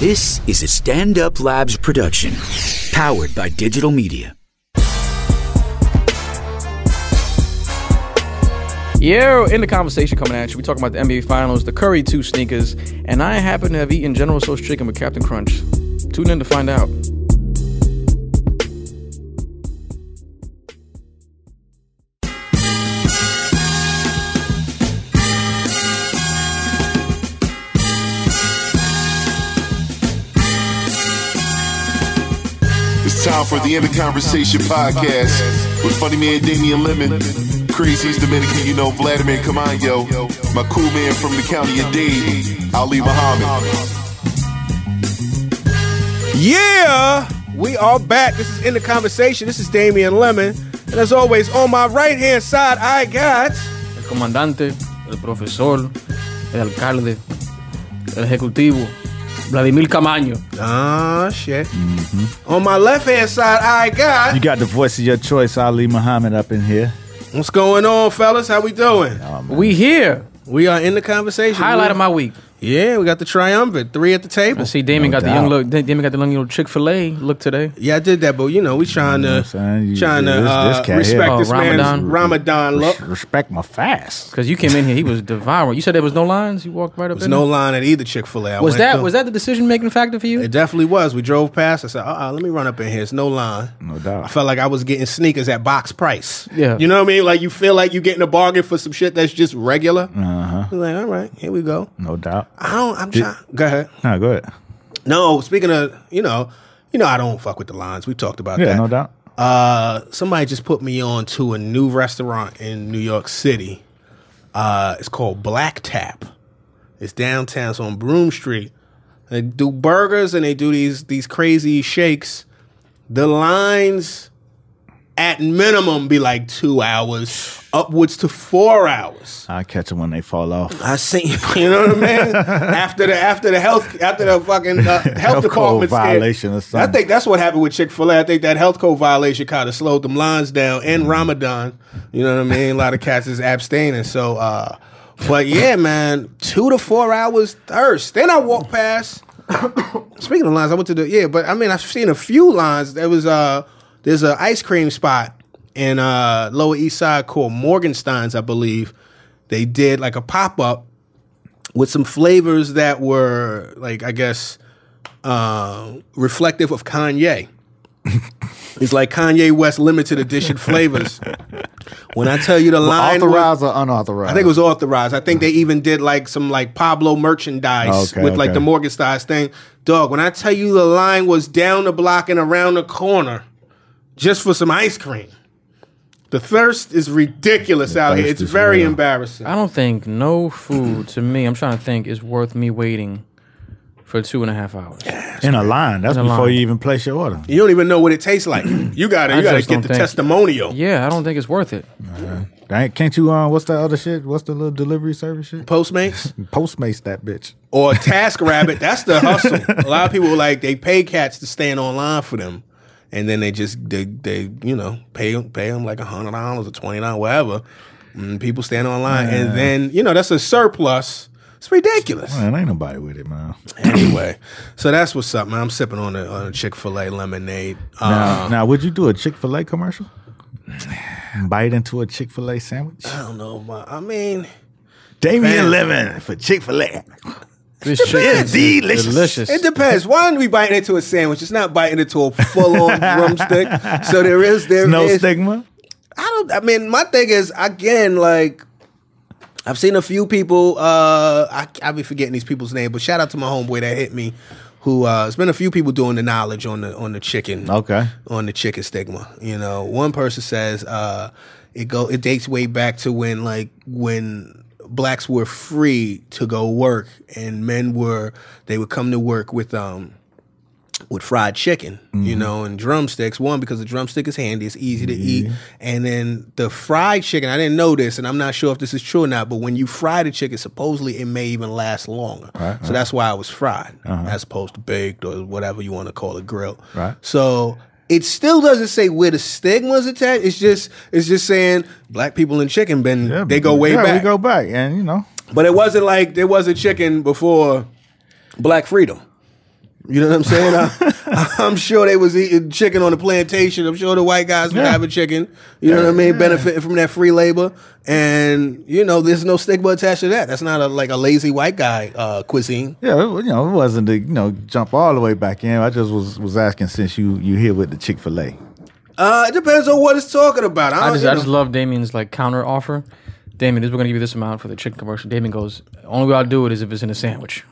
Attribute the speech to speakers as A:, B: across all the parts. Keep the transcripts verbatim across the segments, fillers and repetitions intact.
A: This is a Stand Up Labs production, powered by digital media.
B: Yeah, in the conversation coming at you, we talking about the N B A Finals, the Curry two sneakers, and I happen to have eaten General Tso's chicken with Captain Crunch. Tune in to find out.
C: It's time for the End of Conversation podcast with funny man Damian Lemon, Crazy's Dominican, you know, Vladimir Camayo, my cool man from the county of Dade, Ali Muhammad.
D: Yeah, we are back. This is In the Conversation. This is Damian Lemon. And as always, on my right-hand side, I got...
B: El comandante, el profesor, el alcalde, el ejecutivo, Vladimir Camayo.
D: Ah, shit. Mm-hmm. On my left-hand side, I got...
E: You got the voice of your choice, Ali Muhammad, up in here.
D: What's going on, fellas? How we doing?
E: Oh,
B: We here.
D: We are in the conversation.
B: Highlight
D: we,
B: of my week.
D: Yeah, we got the triumvirate. Three at the table.
B: I see Damien
E: No
B: got the
E: doubt.
B: young look. Damien got the young little Chick-fil-A look today.
D: Yeah, I did that, but you know, we trying
E: You know
D: to
E: what I'm saying? You-
D: trying to
E: this-
D: uh,
E: this cat
D: respect
E: here.
B: Oh,
D: this
B: Ramadan.
D: man's Ramadan look.
E: Res- respect my fast.
B: Because you came in here, he was devouring. You said there was no lines? You walked right up
D: There's
B: in
D: no
B: there?
D: line at either Chick-fil-A. I
B: Was
D: went
B: that
D: through.
B: was that the decision-making factor for you?
D: It definitely was. We drove past. I said, uh-uh, let me run up in here. It's no line.
E: No doubt.
D: I felt like I was getting sneakers at box price.
B: Yeah.
D: You know what I mean? Like you feel like you're getting a bargain for some shit that's just regular.
E: Uh-huh.
D: You're like, all right, here we go.
E: No doubt.
D: I don't, I'm
E: Did-
D: trying. Go ahead.
E: No, go ahead.
D: No, speaking of, you know, you know, I don't fuck with the lines. We talked about
E: Yeah,
D: that.
E: no doubt.
D: Uh, somebody just put me on to a new restaurant in New York City. Uh, it's called Black Tap. It's downtown. It's on Broome Street. They do burgers and they do these these crazy shakes. The lines at minimum be like two hours, upwards to four hours.
E: I'll catch them when they fall off.
D: I seen, you know what I mean? after the after the health after the fucking uh, health,
E: Health
D: department
E: code
D: scared-
E: violation or
D: I
E: something.
D: think that's what happened with Chick-fil-A. I think that health code violation kind of slowed them lines down. And Ramadan, you know what I mean? A lot of cats is abstaining. So, uh, but yeah, man, two to four hours thirst. Then I walked past. Speaking of lines, I went to the yeah, but I mean I've seen a few lines. There was uh there's an ice cream spot in uh Lower East Side called Morgenstein's, I believe. They did like a pop-up with some flavors that were like, I guess, uh, reflective of Kanye. It's like Kanye West limited edition flavors. When I tell you the line was-
E: Authorized or unauthorized?
D: I think it was authorized. I think they even did like some like Pablo merchandise
E: Okay,
D: with like
E: okay.
D: the Morgenstein's thing. Dog, when I tell you the line was down the block and around the corner just for some ice cream. The thirst is ridiculous out here.
E: thirst
D: It's
E: is
D: very
E: real.
D: embarrassing.
B: I don't think no food, to me, I'm trying to think, is worth me waiting for two and a half hours.
E: In a line. That's
B: In a
E: before
B: line.
E: you even place your order.
D: You don't even know what it tastes like. You gotta,
B: I
D: you gotta
B: just
D: get
B: don't
D: the
B: think-
D: testimonial.
B: Yeah, I don't think it's worth it.
E: Dang, can't you, uh, what's that other shit? What's the little delivery service shit?
D: Postmates
E: Postmates that bitch.
D: or TaskRabbit. That's the hustle. A lot of people were like they pay cats to stand online for them, and then they just they they you know pay them pay them like a hundred dollars or twenty dollars whatever. And people stand online, and then you know that's a surplus. It's ridiculous.
E: Man, ain't nobody with it, man.
D: Anyway, so that's what's up, man. I'm sipping on a, on a Chick-fil-A lemonade.
E: Now,
D: Uh,
E: now, would you do a Chick-fil-A commercial? Bite into a Chick-fil-A sandwich?
D: I don't know, but I mean,
E: Damian
D: Man.
E: Lemon for Chick-fil-A.
B: This chicken
E: It's
B: is
E: delicious.
B: delicious.
D: it depends. Why aren't we biting into a sandwich? It's not biting into a full-on drumstick. So there is there
E: No
D: is-
E: stigma?
D: I don't. I mean, my thing is again, like I've seen a few people. Uh, I I be forgetting these people's names, but shout out to my homeboy that hit me. Who uh, it's been a few people doing the knowledge on the on the chicken.
E: Okay.
D: On the chicken stigma. You know, one person says uh, it go it dates way back to when like when blacks were free to go work and men were they would come to work with um with fried chicken,
E: Mm-hmm.
D: you know, and drumsticks. One, because the drumstick is handy, it's easy to eat. And then the fried chicken, I didn't know this, and I'm not sure if this is true or not, but when you fry the chicken, supposedly it may even last longer.
E: Right,
D: so
E: right.
D: that's why it was fried,
E: Uh-huh.
D: as opposed to baked or whatever you want to call it, grilled.
E: Right.
D: So it still doesn't say where the stigma is attached. It's just it's just saying black people and chicken been
E: Yeah,
D: they go way
E: yeah,
D: back.
E: we go back, and you know,
D: But it wasn't like there wasn't chicken before Black Freedom. You know what I'm saying? I, I'm sure they was eating chicken on the plantation. I'm sure the white guys were
E: Yeah.
D: having chicken. You know what I mean? Benefiting from that free labor. And, you know, there's no stigma attached to that. That's not a, like a lazy white guy uh, cuisine.
E: Yeah, it, you know, it wasn't to, you know, jump all the way back in. I just was was asking since you you here with the Chick-fil-A.
D: Uh, it depends on what it's talking about. I,
B: I
D: don't-
B: just
D: you
B: I
D: know.
B: just love Damien's like counter offer. Damien, this we're gonna give you this amount for the chicken commercial. Damien goes, only way I'll do it is if it's in a sandwich.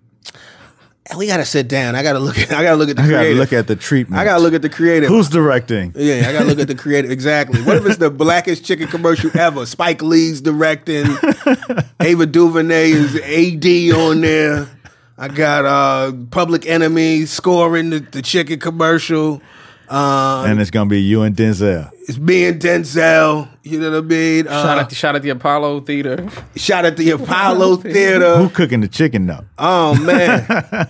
D: We gotta sit down. I gotta look at. I gotta look at the
E: I got to
D: creative.
E: look at the treatment.
D: I gotta look at the creative.
E: Who's directing?
D: Yeah, I gotta look at the creative. Exactly. What if it's the blackest chicken commercial ever? Spike Lee's directing. Ava DuVernay is A D on there. I got uh, Public Enemy scoring the, the chicken commercial. Uh,
E: And it's gonna be you and Denzel.
D: it's me and Denzel. You know what I mean? Uh,
B: Shout out, the, shout out the Apollo Theater.
D: Shot at the Apollo Theater.
E: Who cooking the chicken though?
D: Oh man,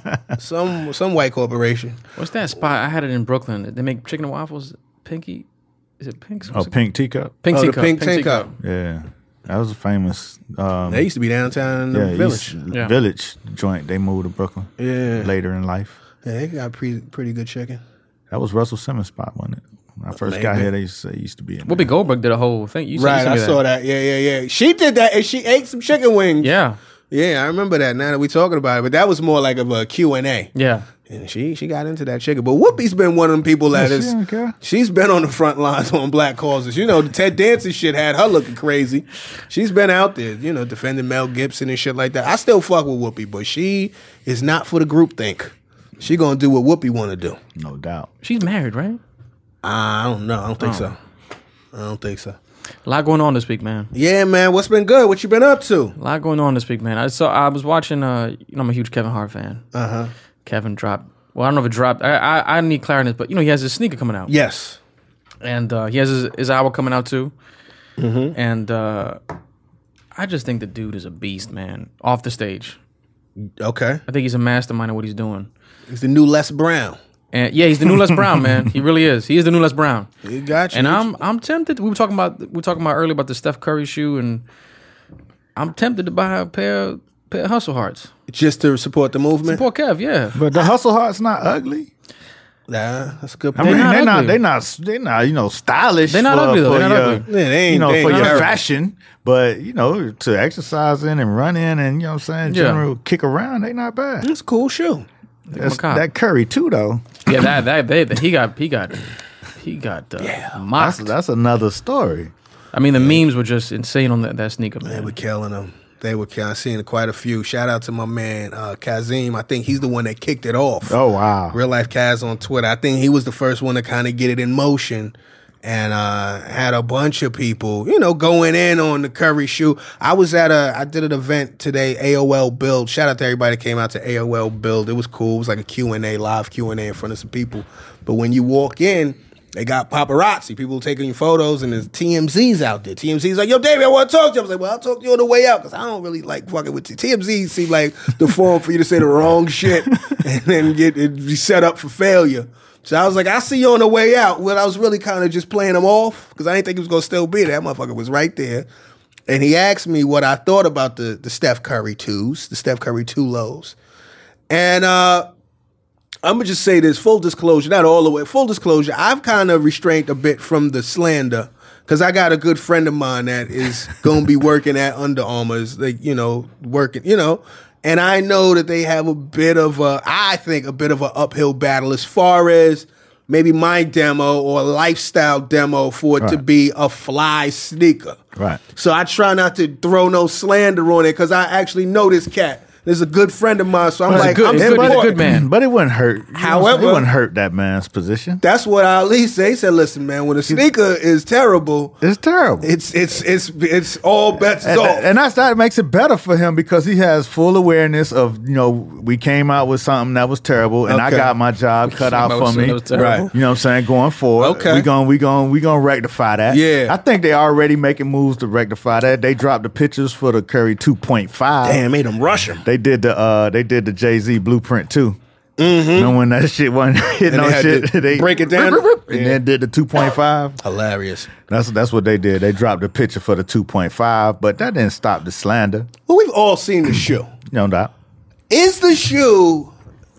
D: some some white corporation.
B: What's that spot? I had it in Brooklyn. They make chicken and waffles. Pinky, is it Pink's?
E: Oh, Pink Teacup.
B: Pink
D: Oh, the
B: Teacup.
D: Pink Teacup.
E: Yeah, that was a famous. Um,
D: They used to be downtown in the
E: yeah,
D: village.
E: East-
B: Yeah.
E: village joint. They moved to Brooklyn
D: Yeah,
E: later in life.
D: yeah, they got pretty pretty good chicken.
E: That was Russell Simmons' spot, wasn't it? When I first got
D: Maybe.
E: here, they used to say it used to be in there.
B: Whoopi Goldberg did a whole thing. You
D: Right,
B: said,
D: I saw that. Yeah, yeah, yeah. She did that, and she ate some chicken wings.
B: Yeah,
D: yeah, I remember that. Now that we're talking about it, but that was more like of a Q and A.
B: yeah.
D: And she she got into that chicken. But Whoopi's been one of them people that
E: Yeah,
D: is.
E: she don't care.
D: She's been on the front lines on black causes. You know, the Ted Danson shit had her looking crazy. She's been out there, you know, defending Mel Gibson and shit like that. I still fuck with Whoopi, but she is not for the groupthink. She gonna do what Whoopi want to do.
E: No doubt.
B: She's married, right?
D: I don't know. I don't think
B: Oh.
D: so. I don't think so.
B: A lot going on this week, man.
D: Yeah, man. What's been good? What you been up to?
B: A lot going on this week, man. I saw. I was watching. Uh, you know, I'm a huge Kevin Hart fan.
D: Uh huh.
B: Kevin dropped. Well, I don't know if it dropped. I I, I need clarity, but you know, he has his sneaker coming out.
D: Yes.
B: And uh, he has his, his album coming out too.
D: Mm-hmm.
B: And uh, I just think the dude is a beast, man. Off the stage,
D: Okay.
B: I think he's a mastermind of what he's doing.
D: It's the new Les Brown.
B: And yeah, he's the new Les Brown, man. He really is. He is the new Les Brown.
D: You got you.
B: And I'm I'm tempted. We were talking about we were talking about earlier about the Steph Curry shoe, and I'm tempted to buy a pair pair of Hustle Hearts.
D: just to support the movement.
B: Poor Kev, yeah.
E: But the Hustle Heart's not ugly.
D: Nah, that's a good
E: I
D: point.
E: mean,
B: not
E: they're not,
B: ugly.
E: they're not, they're not, you know, stylish.
B: They're not
E: for,
B: ugly, though.
E: for
B: They're not
E: your,
B: ugly.
D: Yeah, they ain't,
E: you know,
D: they
E: for
D: ain't
E: your
D: terrible.
E: fashion. But you know, to exercise in and run in and you know what I'm saying,
B: Yeah.
E: general kick around, they not bad.
D: It's a cool shoe.
E: That's,
B: Macabre.
E: that Curry too, though.
B: Yeah, that that they, that he got he got he got uh,
E: That's
B: mocked.
E: that's another story.
B: I mean, the memes were just insane on that, that sneaker,
D: They
B: man.
D: were killing them. They were killing. I seen quite a few. Shout out to my man uh, Kazim. I think he's the one that kicked it off.
E: Oh wow.
D: Real Life Kaz on Twitter. I think he was the first one to kind of get it in motion, and uh, had a bunch of people, you know, going in on the Curry shoe. I was at a, I did an event today, A O L Build. Shout out to everybody that came out to A O L Build. It was cool. It was like a Q and A, live Q and A in front of some people. But when you walk in, they got paparazzi, people taking your photos, and there's T M Z's out there. T M Z's like, yo, David, I want to talk to you. I was like, well, I'll talk to you on the way out, because I don't really like fucking with you. T M Z seem like the forum for you to say the wrong shit and then get it be set up for failure. So I was like, I'll see you on the way out. Well, I was really kind of just playing him off, because I didn't think he was going to still be there. That motherfucker was right there. And he asked me what I thought about the, the Steph Curry twos, the Steph Curry two lows. And uh, I'm going to just say this, full disclosure, not all the way, full disclosure, I've kind of restrained a bit from the slander, because I got a good friend of mine that is going to be working at Under Armour's, like, you know, working, you know, and I know that they have a bit of a, I think, a bit of an uphill battle as far as maybe my demo or lifestyle demo for it to
E: Right.
D: be a fly sneaker.
E: Right.
D: So I try not to throw no slander on it, because I actually know this cat. This is a good friend of mine, so I'm
B: He's a
D: like,
B: good-
D: I'm
B: he's a good- he's a
D: supporting.
B: good man.
E: But it wouldn't hurt. You know what I'm saying?
D: However-
E: it wouldn't hurt that man's position.
D: That's what Ali said. He said, "Listen, man, when a sneaker is terrible,
E: It's terrible.
D: it's it's it's it's all bets is
E: and,
D: off."
E: and that's that makes it better for him, because he has full awareness of, you know, we came out with something that was terrible, and I
D: Okay.
E: got my job cut out
B: That was-
E: for me.
B: that was terrible.
D: Right.
E: You know what I'm saying? Going forward,
D: Okay.
E: we going we going we going to rectify that.
D: Yeah.
E: I think they already making moves to rectify that. They dropped the pictures for the Curry two point five.
D: Damn, made him rush him.
E: They did the uh they did the Jay-Z Blueprint too. Mm-hmm. Remember when that shit wasn't hitting
D: And they
E: on
D: had
E: shit?
D: to
E: They
D: break it down.
E: and
D: Yeah.
E: then did the two point five.
D: Hilarious.
E: That's that's what they did. They dropped the picture for the two point five, but that didn't stop the slander.
D: Well, we've all seen the shoe.
E: You know that.
D: Is the shoe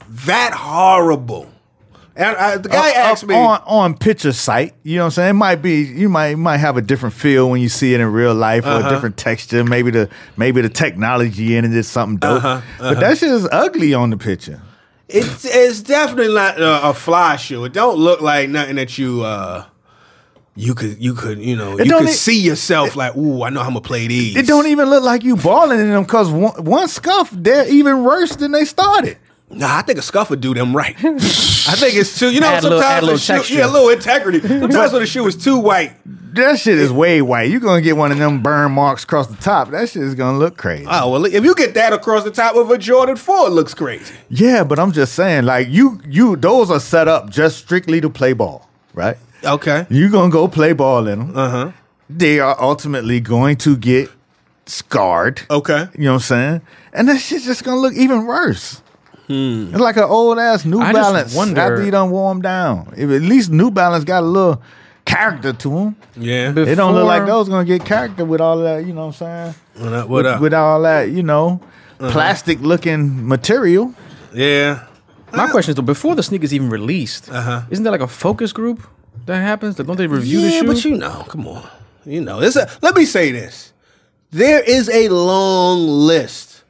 D: that horrible. And I, the guy
E: Up-
D: asked
E: up
D: me
E: on on picture site. You know what I'm saying? It might be you might might have a different feel when you see it in real life or
D: Uh-huh.
E: a different texture. Maybe the maybe the technology in it is something dope.
D: Uh-huh,
E: But that shit is ugly on the picture.
D: it's it's definitely not a, a fly shoe. It don't look like nothing that you uh you could you could you know
E: It
D: you
E: don't
D: could
E: e-
D: see yourself like, ooh, I know how I'm gonna play these.
E: It don't even look like you balling in them because one, one scuff, they're even worse than they started.
D: Nah, I think a scuff would do them right. I think it's too. You know,
B: Add a little- add
D: sometimes
B: a little
D: the shoe,
B: texture.
D: yeah, a little integrity. Sometimes when the shoe is too white.
E: That shit is way white. You're gonna get one of them burn marks across the top. That shit is gonna look crazy.
D: Oh well, if you get that across the top of a Jordan four, it looks crazy.
E: Yeah, but I'm just saying, like you, you, those are set up just strictly to play ball, right?
D: Okay.
E: You're gonna go play ball in them.
D: Uh huh.
E: They are ultimately going to get scarred.
D: Okay.
E: You know what I'm saying? And that shit's just gonna look even worse.
D: Hmm.
E: It's like an old ass New
B: I just
E: Balance
B: wonder-
E: after you done warm down. If at least New Balance got a little character to them.
D: Yeah.
B: Bef-
E: It don't look like
B: Before-
E: those gonna get character with all that. You know what I'm saying?
D: What up? What
E: with,
D: up?
E: with all that, you know, plastic looking material.
D: Yeah.
B: My question is though, before the sneakers even released,
D: Uh-huh.
B: isn't there like a focus group that happens? That don't they review the
D: yeah,
B: shoe?
D: but you know, come on. You know, it's a, let me say this. There is a long list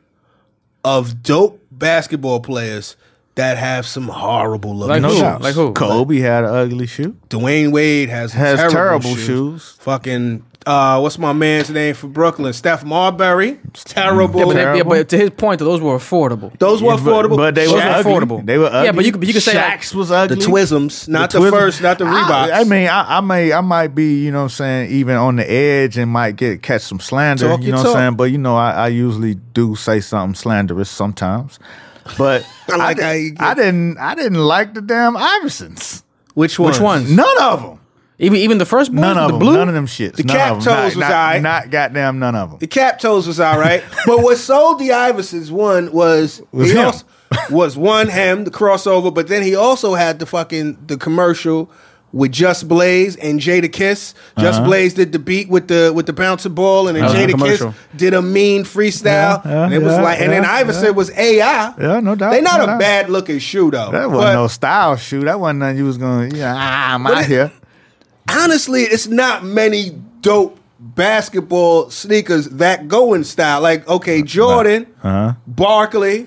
D: of dope basketball players that have some horrible looking
B: Like who?
D: shoes.
B: Like who?
E: Kobe had an ugly shoe.
D: Dwayne Wade has
E: Has
D: terrible,
E: terrible
D: shoes.
E: shoes.
D: Fucking uh, what's my man's name for Brooklyn? Steph Marbury. It's terrible.
B: yeah, but, they- yeah,
E: Terrible.
B: but to his point, though, those were affordable.
D: Those were
E: Yeah, but-
D: affordable.
E: but they
B: Those
E: were
B: were
E: ugly.
B: affordable.
E: They were ugly.
B: Yeah, but you could- but you could say, like,
E: Shaq's was
D: the
E: ugly.
D: Twisms, not the,
E: Twism-
D: first, not the Reeboks.
E: I, I mean, I, I may, I might be, you know, what I'm saying, even on the edge and might get catch some slander.
D: Talk
E: you
D: your
E: know, what I'm
D: talk.
E: saying, but you know, I, I usually do say something slanderous sometimes. But
D: I like
E: di-
D: how you get-
E: I didn't, I didn't like the damn Iversons.
D: Which one?
B: Which ones?
E: None of them.
B: Even even the first boys
E: None
B: with
E: of
B: the
E: them.
B: blue.
E: None of them shits.
D: The
E: none
D: cap
E: of them.
D: toes
E: not,
D: was
E: not,
D: alright.
E: not goddamn none of them.
D: The cap toes was all right, but what sold the Iversons one was,
E: Was
D: he
E: him.
D: also, was one him the crossover, but then he also had the fucking the commercial with Just Blaze and Jada Kiss. Just
E: Uh-huh.
D: Blaze did the beat with the with the bouncer ball, and then
B: That was a
D: Jada Kiss
B: commercial.
D: did a mean freestyle.
E: Yeah, yeah,
D: and it was
E: yeah,
D: like, and then
E: yeah,
D: Iverson
E: yeah.
D: was A I.
E: Yeah, no doubt,
D: They not
E: no
D: a
E: doubt.
D: bad looking shoe though.
E: That
D: but
E: wasn't no style shoe. That wasn't nothing you was going to, yeah, ah, I'm out
D: it-
E: here.
D: honestly, it's not many dope basketball sneakers that go in style. Like, okay, Jordan,
E: Uh-huh.
D: Barkley,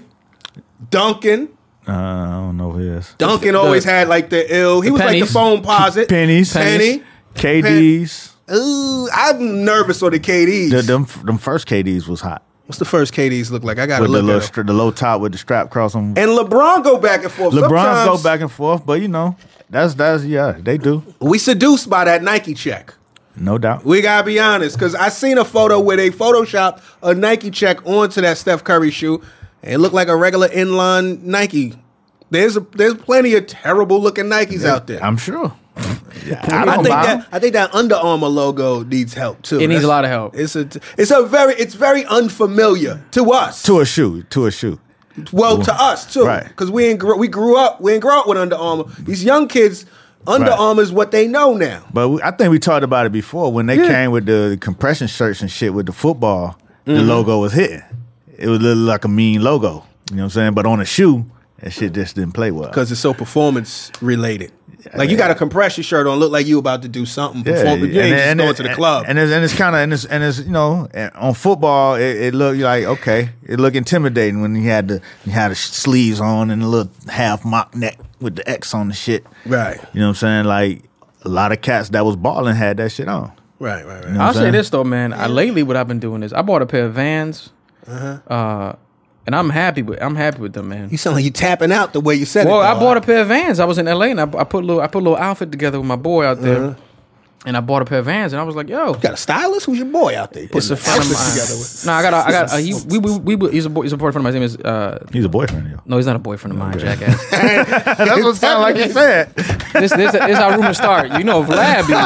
D: Duncan.
E: Uh, I don't know who he is.
D: Duncan
B: The-
D: always had like the ill. He
B: the
D: was like
B: pennies.
D: the phone posit.
E: Pennies.
D: Penny.
E: K Ds.
D: Ooh, I'm nervous on the K Ds.
E: The, them, them first K Ds was hot.
D: What's the first K Ds look like? I gotta
E: With the,
D: look
E: little,
D: at them.
E: str- the low top with the strap across them.
D: And LeBron go back and forth.
E: LeBron's
D: Sometimes
E: go back and forth, but you know, that's, that's yeah, they do.
D: We seduced by that Nike check.
E: No doubt.
D: We gotta be honest, because I seen a photo where they photoshopped a Nike check onto that Steph Curry shoe, and it looked like a regular inline Nike. There's a, there's plenty of terrible looking Nikes out there.
E: I'm sure. Yeah, I
D: I,
E: don't
D: think
E: buy 'em.
D: that I think that Under Armour logo needs help too.
B: It needs
D: That's-
B: a lot of help.
D: It's a it's a very it's very unfamiliar to us.
E: To a shoe. To a shoe.
D: well, to us too,
E: Right.
D: because we ain't grew, we grew up we ain't grew up with Under Armour. These young kids, Under
E: Right.
D: Armour is what they know now.
E: But we, I think we talked about it before when they
D: Yeah.
E: came with the compression shirts and shit with the football. The
D: Mm-hmm.
E: logo was hitting. It was look like a mean logo. You know what I'm saying? But on a shoe, that shit just didn't play well.
D: Because it's so performance related. Like you got a compression shirt on, look like you about to do something. Perform, you ain't just going to the club.
E: And it's, and it's kind of and it's and it's you know and on football it, it looked like okay it looked intimidating when you had the you had the sleeves on and a little half mock neck with the X on the shit.
D: Right.
E: You know what I'm saying? Like a lot of cats that was balling had that shit on.
D: Right, right, right.
E: You know what
B: I'll
E: I'm
B: say
E: saying?
B: this though, man. I, lately, what I've been doing is I bought a pair of Vans, uh, and I'm happy with I'm happy with them, man.
D: You sound like you tapping out the way you said
B: Well,
D: it.
B: I
D: though.
B: bought a pair of Vans. I was in L A and I, I put a little I put a little outfit together with my boy out there,
D: Uh-huh.
B: and I bought a pair of Vans, and I was like, yo.
D: Got a stylist? Who's your boy out there?
B: It's a friend of mine. No, I got, a, I got. A, he, we, we, we, he's a boy. He's a boy friend of mine. His name is. Uh,
E: He's a boyfriend of yours.
B: no, he's not a boyfriend of mine, jackass.
E: That's what sounded like you said.
B: this, this, this is how rumors start. You know, Vlad. Be,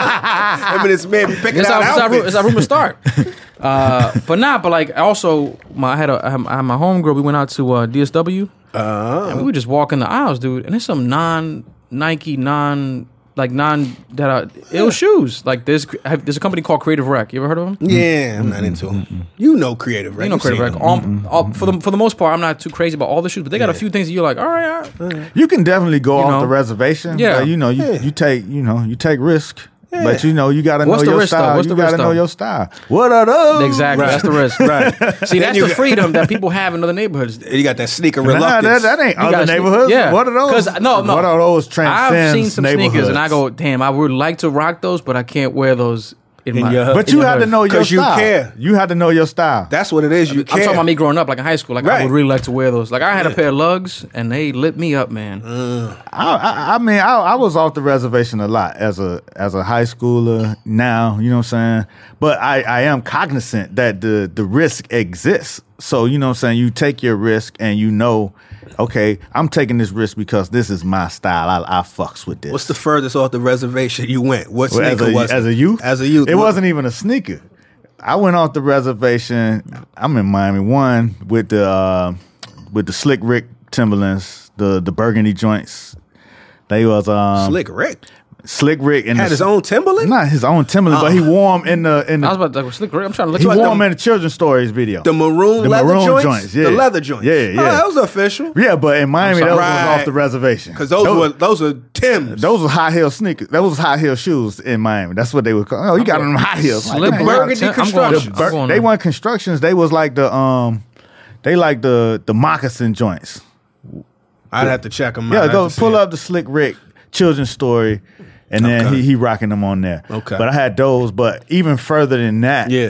D: I mean, this man be picking
B: this
D: out
B: how, this how, ru-
D: outfits.
B: this how rumors start. Uh, but not. But like, also, my I had a I had, I had my homegirl. We went out to uh, D S W,
D: Uh-huh.
B: and we were just walking the aisles, dude. And there's some non Nike, non like non that are ill shoes. Like there's there's a company called Creative Rec. You ever heard of them?
D: Yeah, I'm not into them. You know Creative Rec.
B: You know Creative Rec. Um, all, for the for the most part, I'm not too crazy about all the shoes, but they got
D: Yeah.
B: a few things that you're like, all right, all right.
E: You can definitely go
B: You
E: off
B: know?
E: the reservation.
B: Yeah.
E: but, you know, you,
D: Yeah.
E: you take you know you take risk. But you know you got to know
B: What's the
E: your
B: risk, though?
E: style.
B: What's
E: You
B: the
E: got to
B: risk,
E: know
B: though?
E: your style. What are those?
B: Exactly,
D: Right.
B: that's the risk.
D: Right.
B: See, that's
D: you
B: the
D: got-
B: freedom that people have in other neighborhoods.
D: You got that sneaker
E: Nah,
D: reluctance.
E: that, that ain't
B: You
E: other
B: gotta sneak-
E: neighborhoods.
B: yeah.
E: What are those?
B: 'Cause, no, no.
E: What are those transcends
B: I've seen some
E: neighborhoods?
B: sneakers, and I go, damn, I would like to rock those, but I can't wear those in,
D: In
B: my.
D: your hood.
E: But
B: in
E: you
B: your
E: had to
B: hood.
E: know your
D: 'Cause you
E: style.
D: care.
E: You had to know your style.
D: That's what it is. You
B: I'm
D: care.
B: talking about me growing up, like in high school. Like I
D: Right.
B: would really like to wear those. Like I had a pair of lugs, and they lit me up, man.
D: Mm.
E: I, I, I mean, I, I was off the reservation a lot as a as a high schooler. Now, you know what I'm saying. But I, I am cognizant that the the risk exists. So you know what I'm saying. You take your risk, and you know, okay, I'm taking this risk because this is my style. I, I fucks with this.
D: What's the furthest off the reservation you went? What
E: Well,
D: sneaker
E: as a,
D: was it?
E: as a youth?
D: As a youth,
E: it
D: what-
E: wasn't even a sneaker. I went off the reservation. I'm in Miami one with the uh, with the Slick Rick Timberlands, the the burgundy joints. They was um,
D: Slick Rick
E: Slick Rick and
D: had
E: the,
D: his own Timberland.
E: not his own Timberland, but he wore them in the in
B: I was
E: the
B: about to like, slick. I'm trying to look.
E: he
B: at
E: wore
B: them.
E: them in the Children's Stories video.
D: The maroon
E: The
D: leather
E: maroon
D: joints?
E: joints, yeah.
D: The leather joints.
E: Yeah,
D: Oh,
E: yeah.
D: that was official.
E: yeah, but in Miami,
B: sorry.
E: those
D: Right.
E: was off the reservation
D: Because those, were those are Timbs.
E: those was high heel sneakers. Those was high heel shoes in Miami. That's what they would call. Oh, you got them high heels. Like,
B: Slick
E: man,
B: Rick.
D: burgundy
B: I'm going-
D: construction.
B: I'm going
E: they
B: there.
E: weren't constructions. They was like the um, they like the the moccasin joints.
D: I'd have to check them
E: Yeah,
D: out.
E: go pull up the Slick Rick Children's Story, and then
D: Okay.
E: he he rocking them on there.
D: Okay.
E: but I had those. But even further than that,
D: Yeah.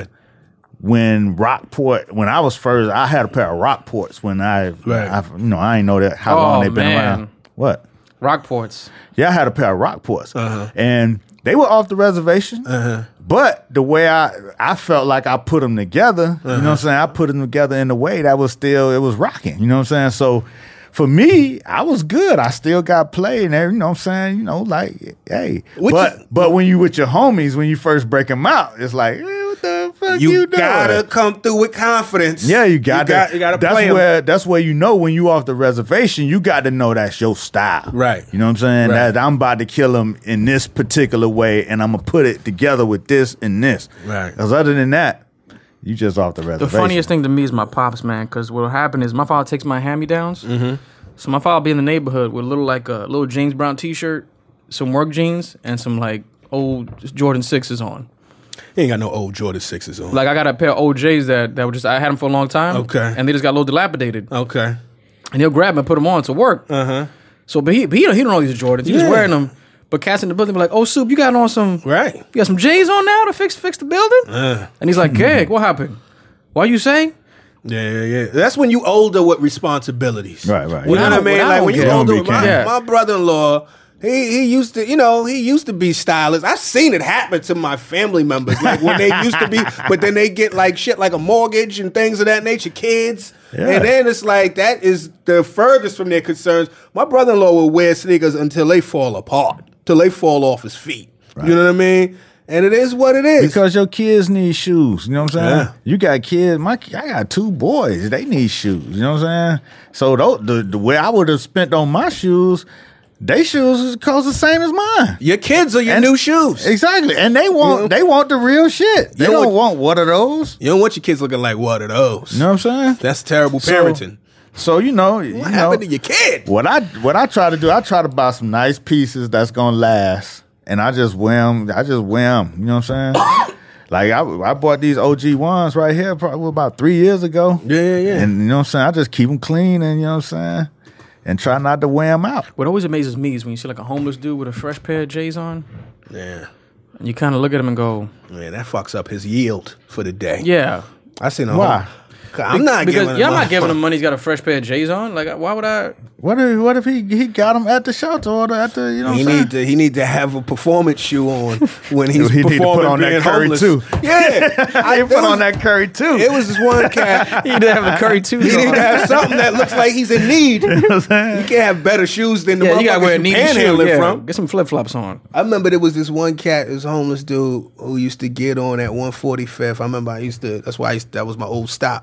E: when Rockport, when I was first, I had a pair of Rockports when I,
D: Right.
E: I you know, I ain't know that how
B: Oh,
E: long they've been
B: man.
E: around. What?
B: Rockports.
E: Yeah, I had a pair of Rockports,
D: Uh-huh.
E: and they were off the reservation. But the way I I felt like I put them together, you know what I'm saying? I put them together in a way that was still it was rocking. You know what I'm saying? So for me, I was good. I still got played, and every- you know what I'm saying? You know, like hey,
D: What
E: but
D: you-
E: but when you with your homies, when you first break them out, it's like, eh, what the fuck you,
D: You
E: doing?
D: gotta come through with confidence.
E: Yeah, you got,
D: you got,
E: to.
D: you gotta
E: that's
D: play 'em.
E: where that's where you know when you off the reservation, you got to know that's your style,
D: Right.
E: You know what I'm saying?
D: Right.
E: That I'm about to kill him in this particular way, and I'm gonna put it together with this and this.
D: Right.
E: Because other than that, you just off the reservation.
B: The funniest thing to me is my pops, man, because what'll happen is my father takes my hand-me-downs. Mm-hmm. So my father will be in the neighborhood with a little like a little James Brown T-shirt, some work jeans, and some like old Jordan sixes on.
D: He ain't got no old Jordan sixes on.
B: Like I got a pair of O Js that that were just I had them for a long time.
D: Okay.
B: And they just got a little dilapidated.
D: Okay.
B: And he'll grab them and put them on to work.
D: Uh huh.
B: So, but he but he don't, he don't know these are Jordans. He
D: Yeah.
B: just wearing them. But cats in the building be like, "Oh, Soup, you got on some
D: Right.
B: You got some J's on now to fix fix the building?"
D: Uh.
B: And he's like, "Keg, what happened? Why you say?"
D: Yeah, yeah, yeah. That's when you older with responsibilities.
E: Right, right.
D: You know
B: What I
D: what I
B: don't-
D: mean?
B: what I
D: Like
B: don't
D: when you
B: get-
D: older
E: Don't
D: with
E: be
D: my,
B: king.
D: my brother-in-law, he he used to, you know, he used to be stylist. I've seen it happen to my family members. Like when they used to be, but then they get like shit like a mortgage and things of that nature, kids.
E: Yeah.
D: And then it's like that is the furthest from their concerns. My brother-in-law will wear sneakers until they fall apart, till they fall off his feet. You know what I mean? And it is what it is.
E: Because your kids need shoes. You know what I'm saying?
D: Yeah.
E: You got kids. My I got two boys. They need shoes. You know what I'm saying? So those, the the way I would have spent on my shoes, they shoes cost the same as mine.
D: Your kids are your
E: And-
D: new shoes.
E: Exactly, and they want
D: You know?
E: they want the real shit. They
D: You know
E: don't
D: what-
E: want what are those?
D: You don't want your kids looking like what are those?
E: You know what I'm saying?
D: That's terrible
E: So-
D: parenting.
E: So you know, you
D: What
E: know
D: happened to your kid?
E: what I what I try to do. I try to buy some nice pieces that's gonna last, and I just wear them. I just wear them. You know what I'm saying? Like I, I bought these O G ones right here probably about three years ago.
D: Yeah, yeah, yeah.
E: And you know what I'm saying? I just keep them clean, and you know what I'm saying, and try not to wear them out.
B: What always amazes me is when you see like a homeless dude with a fresh pair of J's on,
D: Yeah.
B: and you kind of look at him and go,
D: Man, that fucks up his yield for the day.
B: "Yeah."
D: I seen a
E: Why?
D: whole- I'm not
B: because
D: giving
B: yeah, I'm
D: him
B: not
D: a-
B: giving him money. He's got a fresh pair of J's on. Like, why would I?
E: What if what if he he got them at the shelter or the, at the you know
D: He
E: what I'm
D: need
E: saying?
D: to he need to have a performance shoe on when he's
E: He need to put
D: performing
E: on that
D: being
E: Curry
D: homeless.
E: too.
D: Yeah,
E: I
D: I
E: put on that Curry too.
D: It was this one cat.
B: He did have a Curry too.
D: He need to have something that looks like he's in need.
E: You know what I'm saying?
D: You can't have better shoes than the
B: Yeah, you gotta
D: motherfuckers
B: wear a
D: you
B: needy shoe.
D: panhandling
B: Yeah.
D: from.
B: Get some flip flops on.
D: I remember there was this one cat, this homeless dude who used to get on at one forty-fifth. I remember I used to, that's why I used, that was my old stop.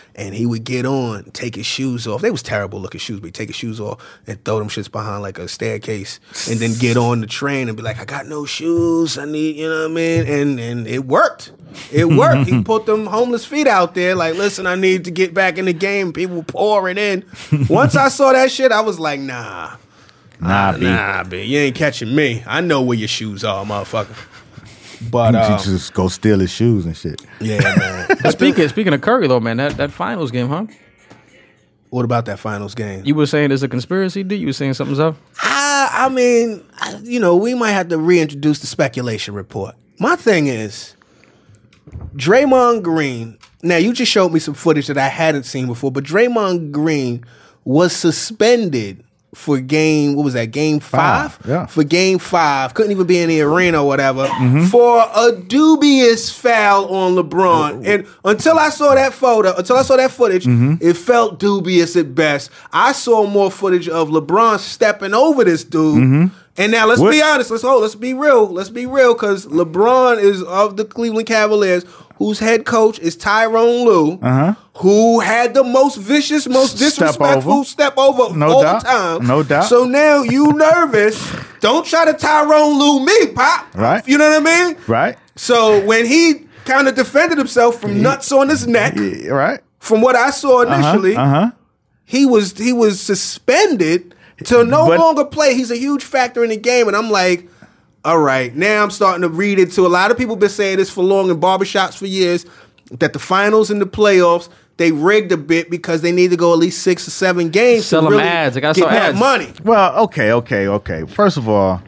D: and he would get on, take his shoes off. They was terrible looking shoes, but he'd take his shoes off and throw them shits behind like a staircase, and then get on the train and be like, I got no shoes, I need, you know what I mean? And and it worked. It worked. He put them homeless feet out there like, listen, I need to get back in the game. People pouring in. Once I saw that shit, I was like, nah.
E: Nah,
D: uh,
E: B.
D: Nah, B. You ain't catching me. I know where your shoes are, motherfucker. But
E: You
D: uh,
E: just go steal his shoes and shit.
D: yeah, man.
B: But speaking speaking of Curry though, man, that, that finals game, huh?
D: What about that finals game?
B: You were saying there's a conspiracy, D? You were saying something's up?
D: I, I mean, I, you know, we might have to reintroduce the speculation report. My thing is, Draymond Green. Now, you just showed me some footage that I hadn't seen before, but Draymond Green was suspended for game, what was that, game five?
E: Five, yeah.
D: For game five. Couldn't even be in the arena or whatever. For a dubious foul on LeBron. And until I saw that photo, until I saw that footage, it felt dubious at best. I saw more footage of LeBron stepping over this dude. And now let's
E: What?
D: be honest. Let's hold. Let's be real. Let's be real, because LeBron is of the Cleveland Cavaliers, whose head coach is Tyrone Lue,
E: Uh-huh.
D: who had the most vicious, most
E: Step
D: disrespectful
E: over.
D: step over
E: No
D: all
E: doubt.
D: the time.
E: No doubt.
D: So now you nervous. Don't try to Tyrone Lue me, Pop.
E: Right.
D: You know what I mean?
E: Right?
D: So when he kind of defended himself from nuts on his neck,
E: Yeah, right?
D: from what I saw initially,
E: Uh huh.
D: he was he was suspended to no
E: But-
D: longer play. He's a huge factor in the game, and I'm like, all right, now I'm starting to read into. A lot of people been saying this for long in barbershops for years, that the finals and the playoffs, they rigged a bit because they need to go at least six or seven games
B: Sell
D: to
B: 'em
D: really
B: ads. They gotta
D: get
B: sell
D: that
B: ads.
D: money.
E: Well, okay, okay, okay. First of all,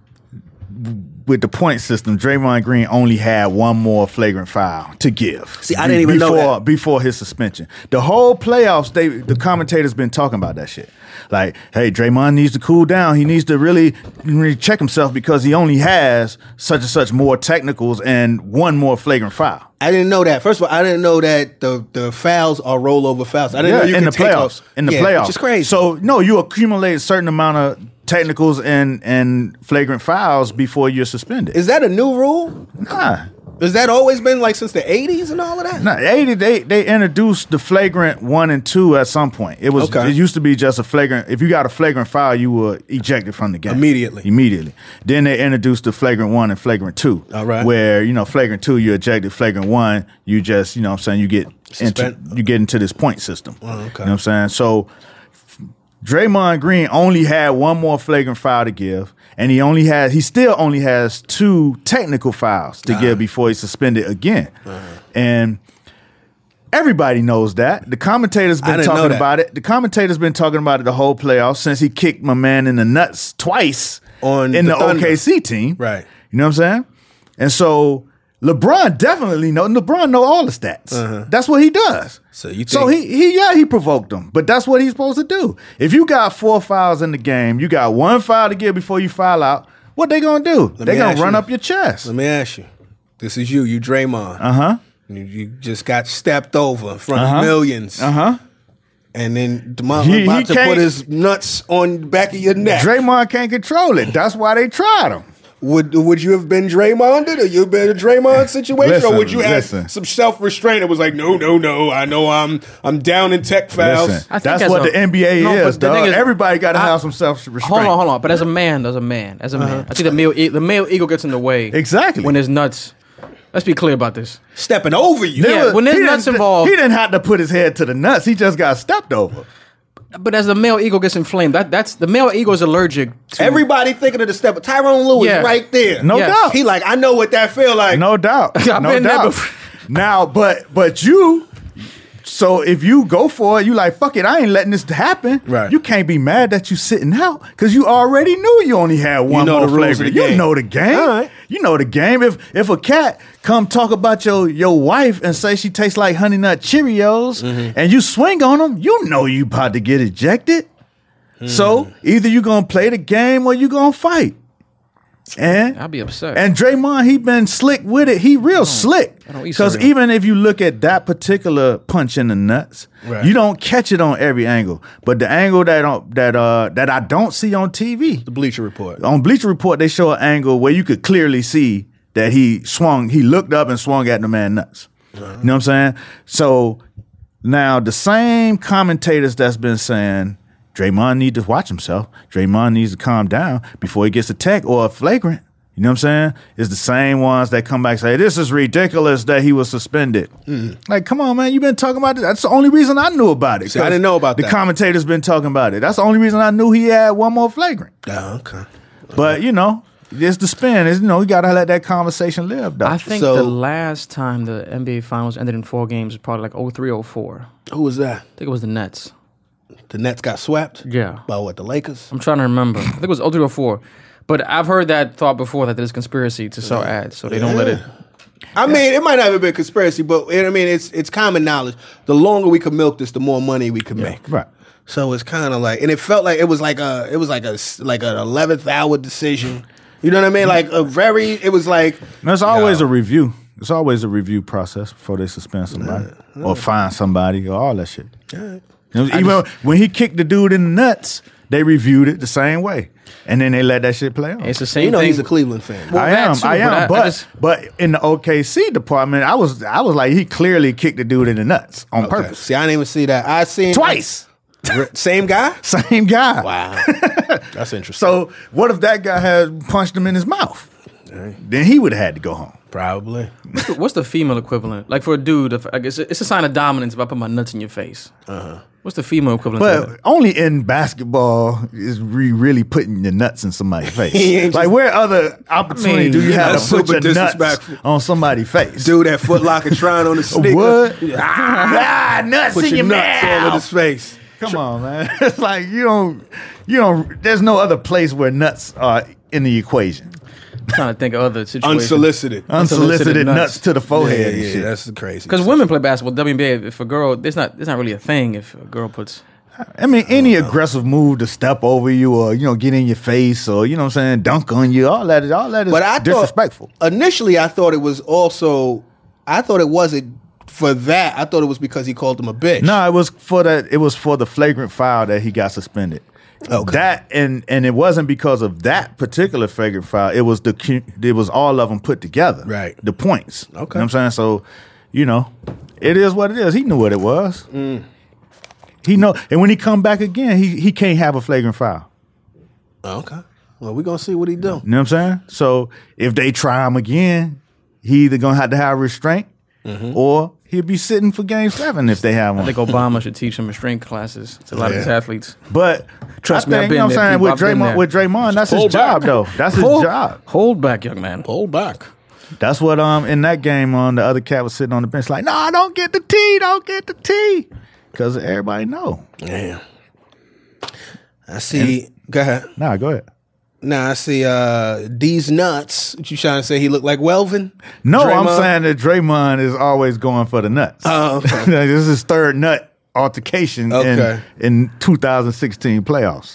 E: with the point system, Draymond Green only had one more flagrant foul to give.
D: See, I didn't even know
E: before,
D: that.
E: Before his suspension. The whole playoffs, they the commentators been talking about that shit. Like, hey, Draymond needs to cool down. He needs to really, really check himself because he only has such and such more technicals and one more flagrant foul.
D: I didn't know that. First of all, I didn't know that the, the fouls are rollover fouls. I didn't know you
E: in
D: could
E: the
D: take
E: playoffs.
D: off.
E: In the
D: Yeah,
E: playoffs.
D: which is crazy.
E: So, no, you accumulate a certain amount of technicals and, and flagrant fouls before you're suspended.
D: Is that a new rule?
E: Nah.
D: Has that always been like since the eighties and all of that?
E: No, eighty they they introduced the flagrant one and two at some point. It was
D: Okay.
E: it used to be just a flagrant. If you got a flagrant foul, you were ejected from the game
D: Immediately.
E: Immediately. Then they introduced the flagrant one and flagrant two.
D: All right.
E: Where you know flagrant two you ejected, flagrant one you just you know what I'm saying you get into
D: Suspend-
E: you get into this point system.
D: Oh, okay.
E: You know what I'm saying? So Draymond Green only had one more flagrant foul to give, and he only had he still only has two technical fouls to
D: Uh-huh.
E: give before he's suspended again. And everybody knows that. The commentators
D: I
E: been
D: didn't know
E: talking
D: that.
E: about it. The commentators been talking about it the whole playoffs since he kicked my man in the nuts twice
D: On
E: in
D: the
E: the,
D: Thunder.
E: O K C team.
D: Right.
E: You know what I'm saying? And so LeBron definitely know. LeBron know all the stats. That's what he does.
D: So you
E: So
D: think-
E: he he yeah he provoked them, but that's what he's supposed to do. If you got four fouls in the game, you got one foul to give before you foul out. What they gonna do?
D: Let
E: They
D: me
E: gonna
D: ask
E: run
D: you.
E: up your chest.
D: Let me ask you. This is you. You Draymond.
E: Uh huh.
D: You, you just got stepped over in front
E: Uh-huh.
D: of millions.
E: Uh huh.
D: And then DeMar
E: He-
D: about
E: he
D: to
E: can't-
D: put his nuts on the back of your neck.
E: Draymond can't control it. That's why they tried him.
D: Would would you have been Draymonded, or you been a Draymond situation,
E: Listen,
D: or would you have
E: listen.
D: some self restraint that was like, no, no, no, I know I'm I'm down in tech fouls.
E: Listen,
B: I think
E: that's
B: as
E: what
B: a-
E: the N B A
B: No, but
E: is,
B: the thing
E: dog.
B: is-
E: Everybody got to
B: I-
E: have some self restraint.
B: Hold on, hold on. But as a man, as a man, as a man, I think the male e- the male ego gets in the way.
E: Exactly.
B: When there's nuts. Let's be clear about this.
D: Stepping over you.
B: Yeah, when there's
E: he
B: nuts
E: didn't-
B: involved-
E: he didn't have to put his head to the nuts. He just got stepped over.
B: But as the male ego gets inflamed, that that's the male ego is allergic to
D: Everybody thinking of the step. Tyrone Lue
B: Yeah.
D: is right there.
E: No
B: Yes.
E: doubt.
D: He like, I know what that feel like.
E: No doubt.
B: I've
E: no
B: been there
E: doubt.
B: before.
E: Now, but but you, so if you go for it, you like, fuck it, I ain't letting this happen.
D: Right.
E: You can't be mad that you sitting out because you already knew you only had one
D: know
E: more
D: the rules
E: flavor.
D: of the
E: You
D: game.
E: know the game.
D: All right.
E: You know the game. If if a cat come talk about your your wife and say she tastes like Honey Nut Cheerios
D: Mm-hmm.
E: and you swing on them, you know you about to get ejected.
D: Hmm.
E: So either you gonna play the game or you gonna fight. And
B: I'll be upset.
E: and Draymond, he been slick with it. He real slick.
B: I don't eat
E: Because
B: cereal.
E: even if you look at that particular punch in the nuts,
D: Right.
E: you don't catch it on every angle. But the angle that don't- that uh that I don't see on T V,
D: The Bleacher Report.
E: on Bleacher Report, they show an angle where you could clearly see that he swung, he looked up and swung at the man nuts. You know what I'm saying? So Now, the same commentators that's been saying Draymond needs to watch himself, Draymond needs to calm down before he gets a tech or a flagrant, you know what I'm saying? It's the same ones that come back and say, this is ridiculous that he was suspended. Mm. Like, come on, man, you've been talking about it. That's the only reason I knew about it.
D: See, I didn't know about
E: the
D: that.
E: The commentators been talking about it. That's the only reason I knew he had one more flagrant.
D: Oh, okay.
E: But, you know, it's the spin. It's, you know, you got to let that conversation live, though.
B: I think
D: So-
B: the last time the N B A Finals ended in four games was probably like oh three oh four.
D: Who was that?
B: I think it was the Nets.
D: The Nets got swept?
B: Yeah.
D: By what, the Lakers?
B: I'm trying to remember. I think it was oh three oh four. But I've heard that thought before that there's conspiracy to sell ads, so they don't let it.
D: I mean, it might not have been conspiracy, but you know what I mean, it's it's common knowledge. The longer we can milk this, the more money we can make.
E: Right.
D: So it's kind of like, and it felt like it was like a, it was like a, like an eleventh hour decision. You know what I mean? Like a very, it was like.
E: There's always
D: yo.
E: a review. It's always a review process before they suspend somebody
D: Yeah.
E: or fine somebody or all that shit.
D: Yeah.
E: You know, even when he kicked the dude in the nuts, they reviewed it the same way, and then they let that shit play on.
B: It's the same
D: You know,
B: thing.
D: he's a Cleveland fan.
B: Well,
E: I
B: that
E: am,
B: too,
E: I
B: but
E: am,
B: I- I
E: but
B: just-
E: but in the O K C department, I was I was like he clearly kicked the dude in the nuts on
D: Okay.
E: purpose
D: See, I didn't even see that. I seen
E: twice.
D: Same guy?
E: Same guy.
D: Wow. That's interesting.
E: So what if that guy had punched him in his mouth? Then he would have had to go home.
D: Probably.
B: What's the, what's the female equivalent? Like for a dude, if, I guess it's a sign of dominance if I put my nuts in your face. Uh-huh. What's the female equivalent? to
E: But
B: that?
E: only in basketball is re- really putting your nuts in somebody's face.
D: He ain't
E: Like
D: just-
E: where other opportunity
B: I mean,
E: do you
B: you
E: have
B: know,
E: to put
D: super
E: your nuts
D: disrespectful.
E: on somebody's face?
D: Dude at Foot Locker trying on the sneaker.
E: What?
D: Ah,
E: Ah, nuts
D: put
E: in
D: your
E: your
D: nuts all in
E: mouth.
D: his face.
E: Come on, man. It's like you don't, you don't. There's no other place where nuts are in the equation.
B: I'm trying to think of other situations.
D: Unsolicited.
E: Unsolicited nuts.
B: nuts.
E: to the forehead
D: yeah,
E: and shit.
D: that's crazy.
B: Because women play basketball, W N B A. If a girl, it's not, it's not really a thing. If a girl puts,
E: I mean, any aggressive move to step over you or you know get in your face or you know what I'm saying dunk on you, all that is all that is
D: But I
E: disrespectful.
D: Thought, initially, I thought it was also. I thought it wasn't for that. I thought it was because he called him a bitch.
E: No, it was for that. It was for the flagrant foul that he got suspended.
D: Okay.
E: That and and it wasn't because of that particular flagrant foul. It was the cu- it was all of them put together.
D: Right.
E: The points.
D: Okay.
E: You know what I'm saying? So, you know, it is what it is. He knew what it was.
D: Mm.
E: He know, and when he come back again, he he can't have a flagrant foul.
D: Okay. Well, we're gonna see what he do.
E: You know what I'm saying? So if they try him again, he either gonna have to have restraint
D: Mm-hmm.
E: or he'll be sitting for game seven if they have
B: I
E: one.
B: think Obama should teach him restraint classes to a lot of his
D: Yeah.
B: athletes.
E: But
B: Trust
E: I
B: me,
E: think,
B: I've
E: you know
B: been
E: what I'm
B: there,
E: saying?
B: people.
E: With
B: I've been
E: Draymond,
B: there.
E: with Draymond, that's his
B: Hold
E: job
B: back.
E: though. That's his
B: Hold-
E: job.
B: Hold back, young man.
D: Hold back.
E: That's what um in that game on the other cat was sitting on the bench like, nah, don't get the T, don't get the T. Cause everybody know.
D: Damn. I see. Go ahead.
E: Nah, go ahead.
D: Nah, I see. Uh, D's nuts. What you trying to say? He looked like Welvin?
E: No, I'm
D: Draymond?
E: saying that Draymond is always going for the nuts.
D: Oh, okay.
E: This is his third nut altercation
D: Okay.
E: in, in two thousand sixteen playoffs.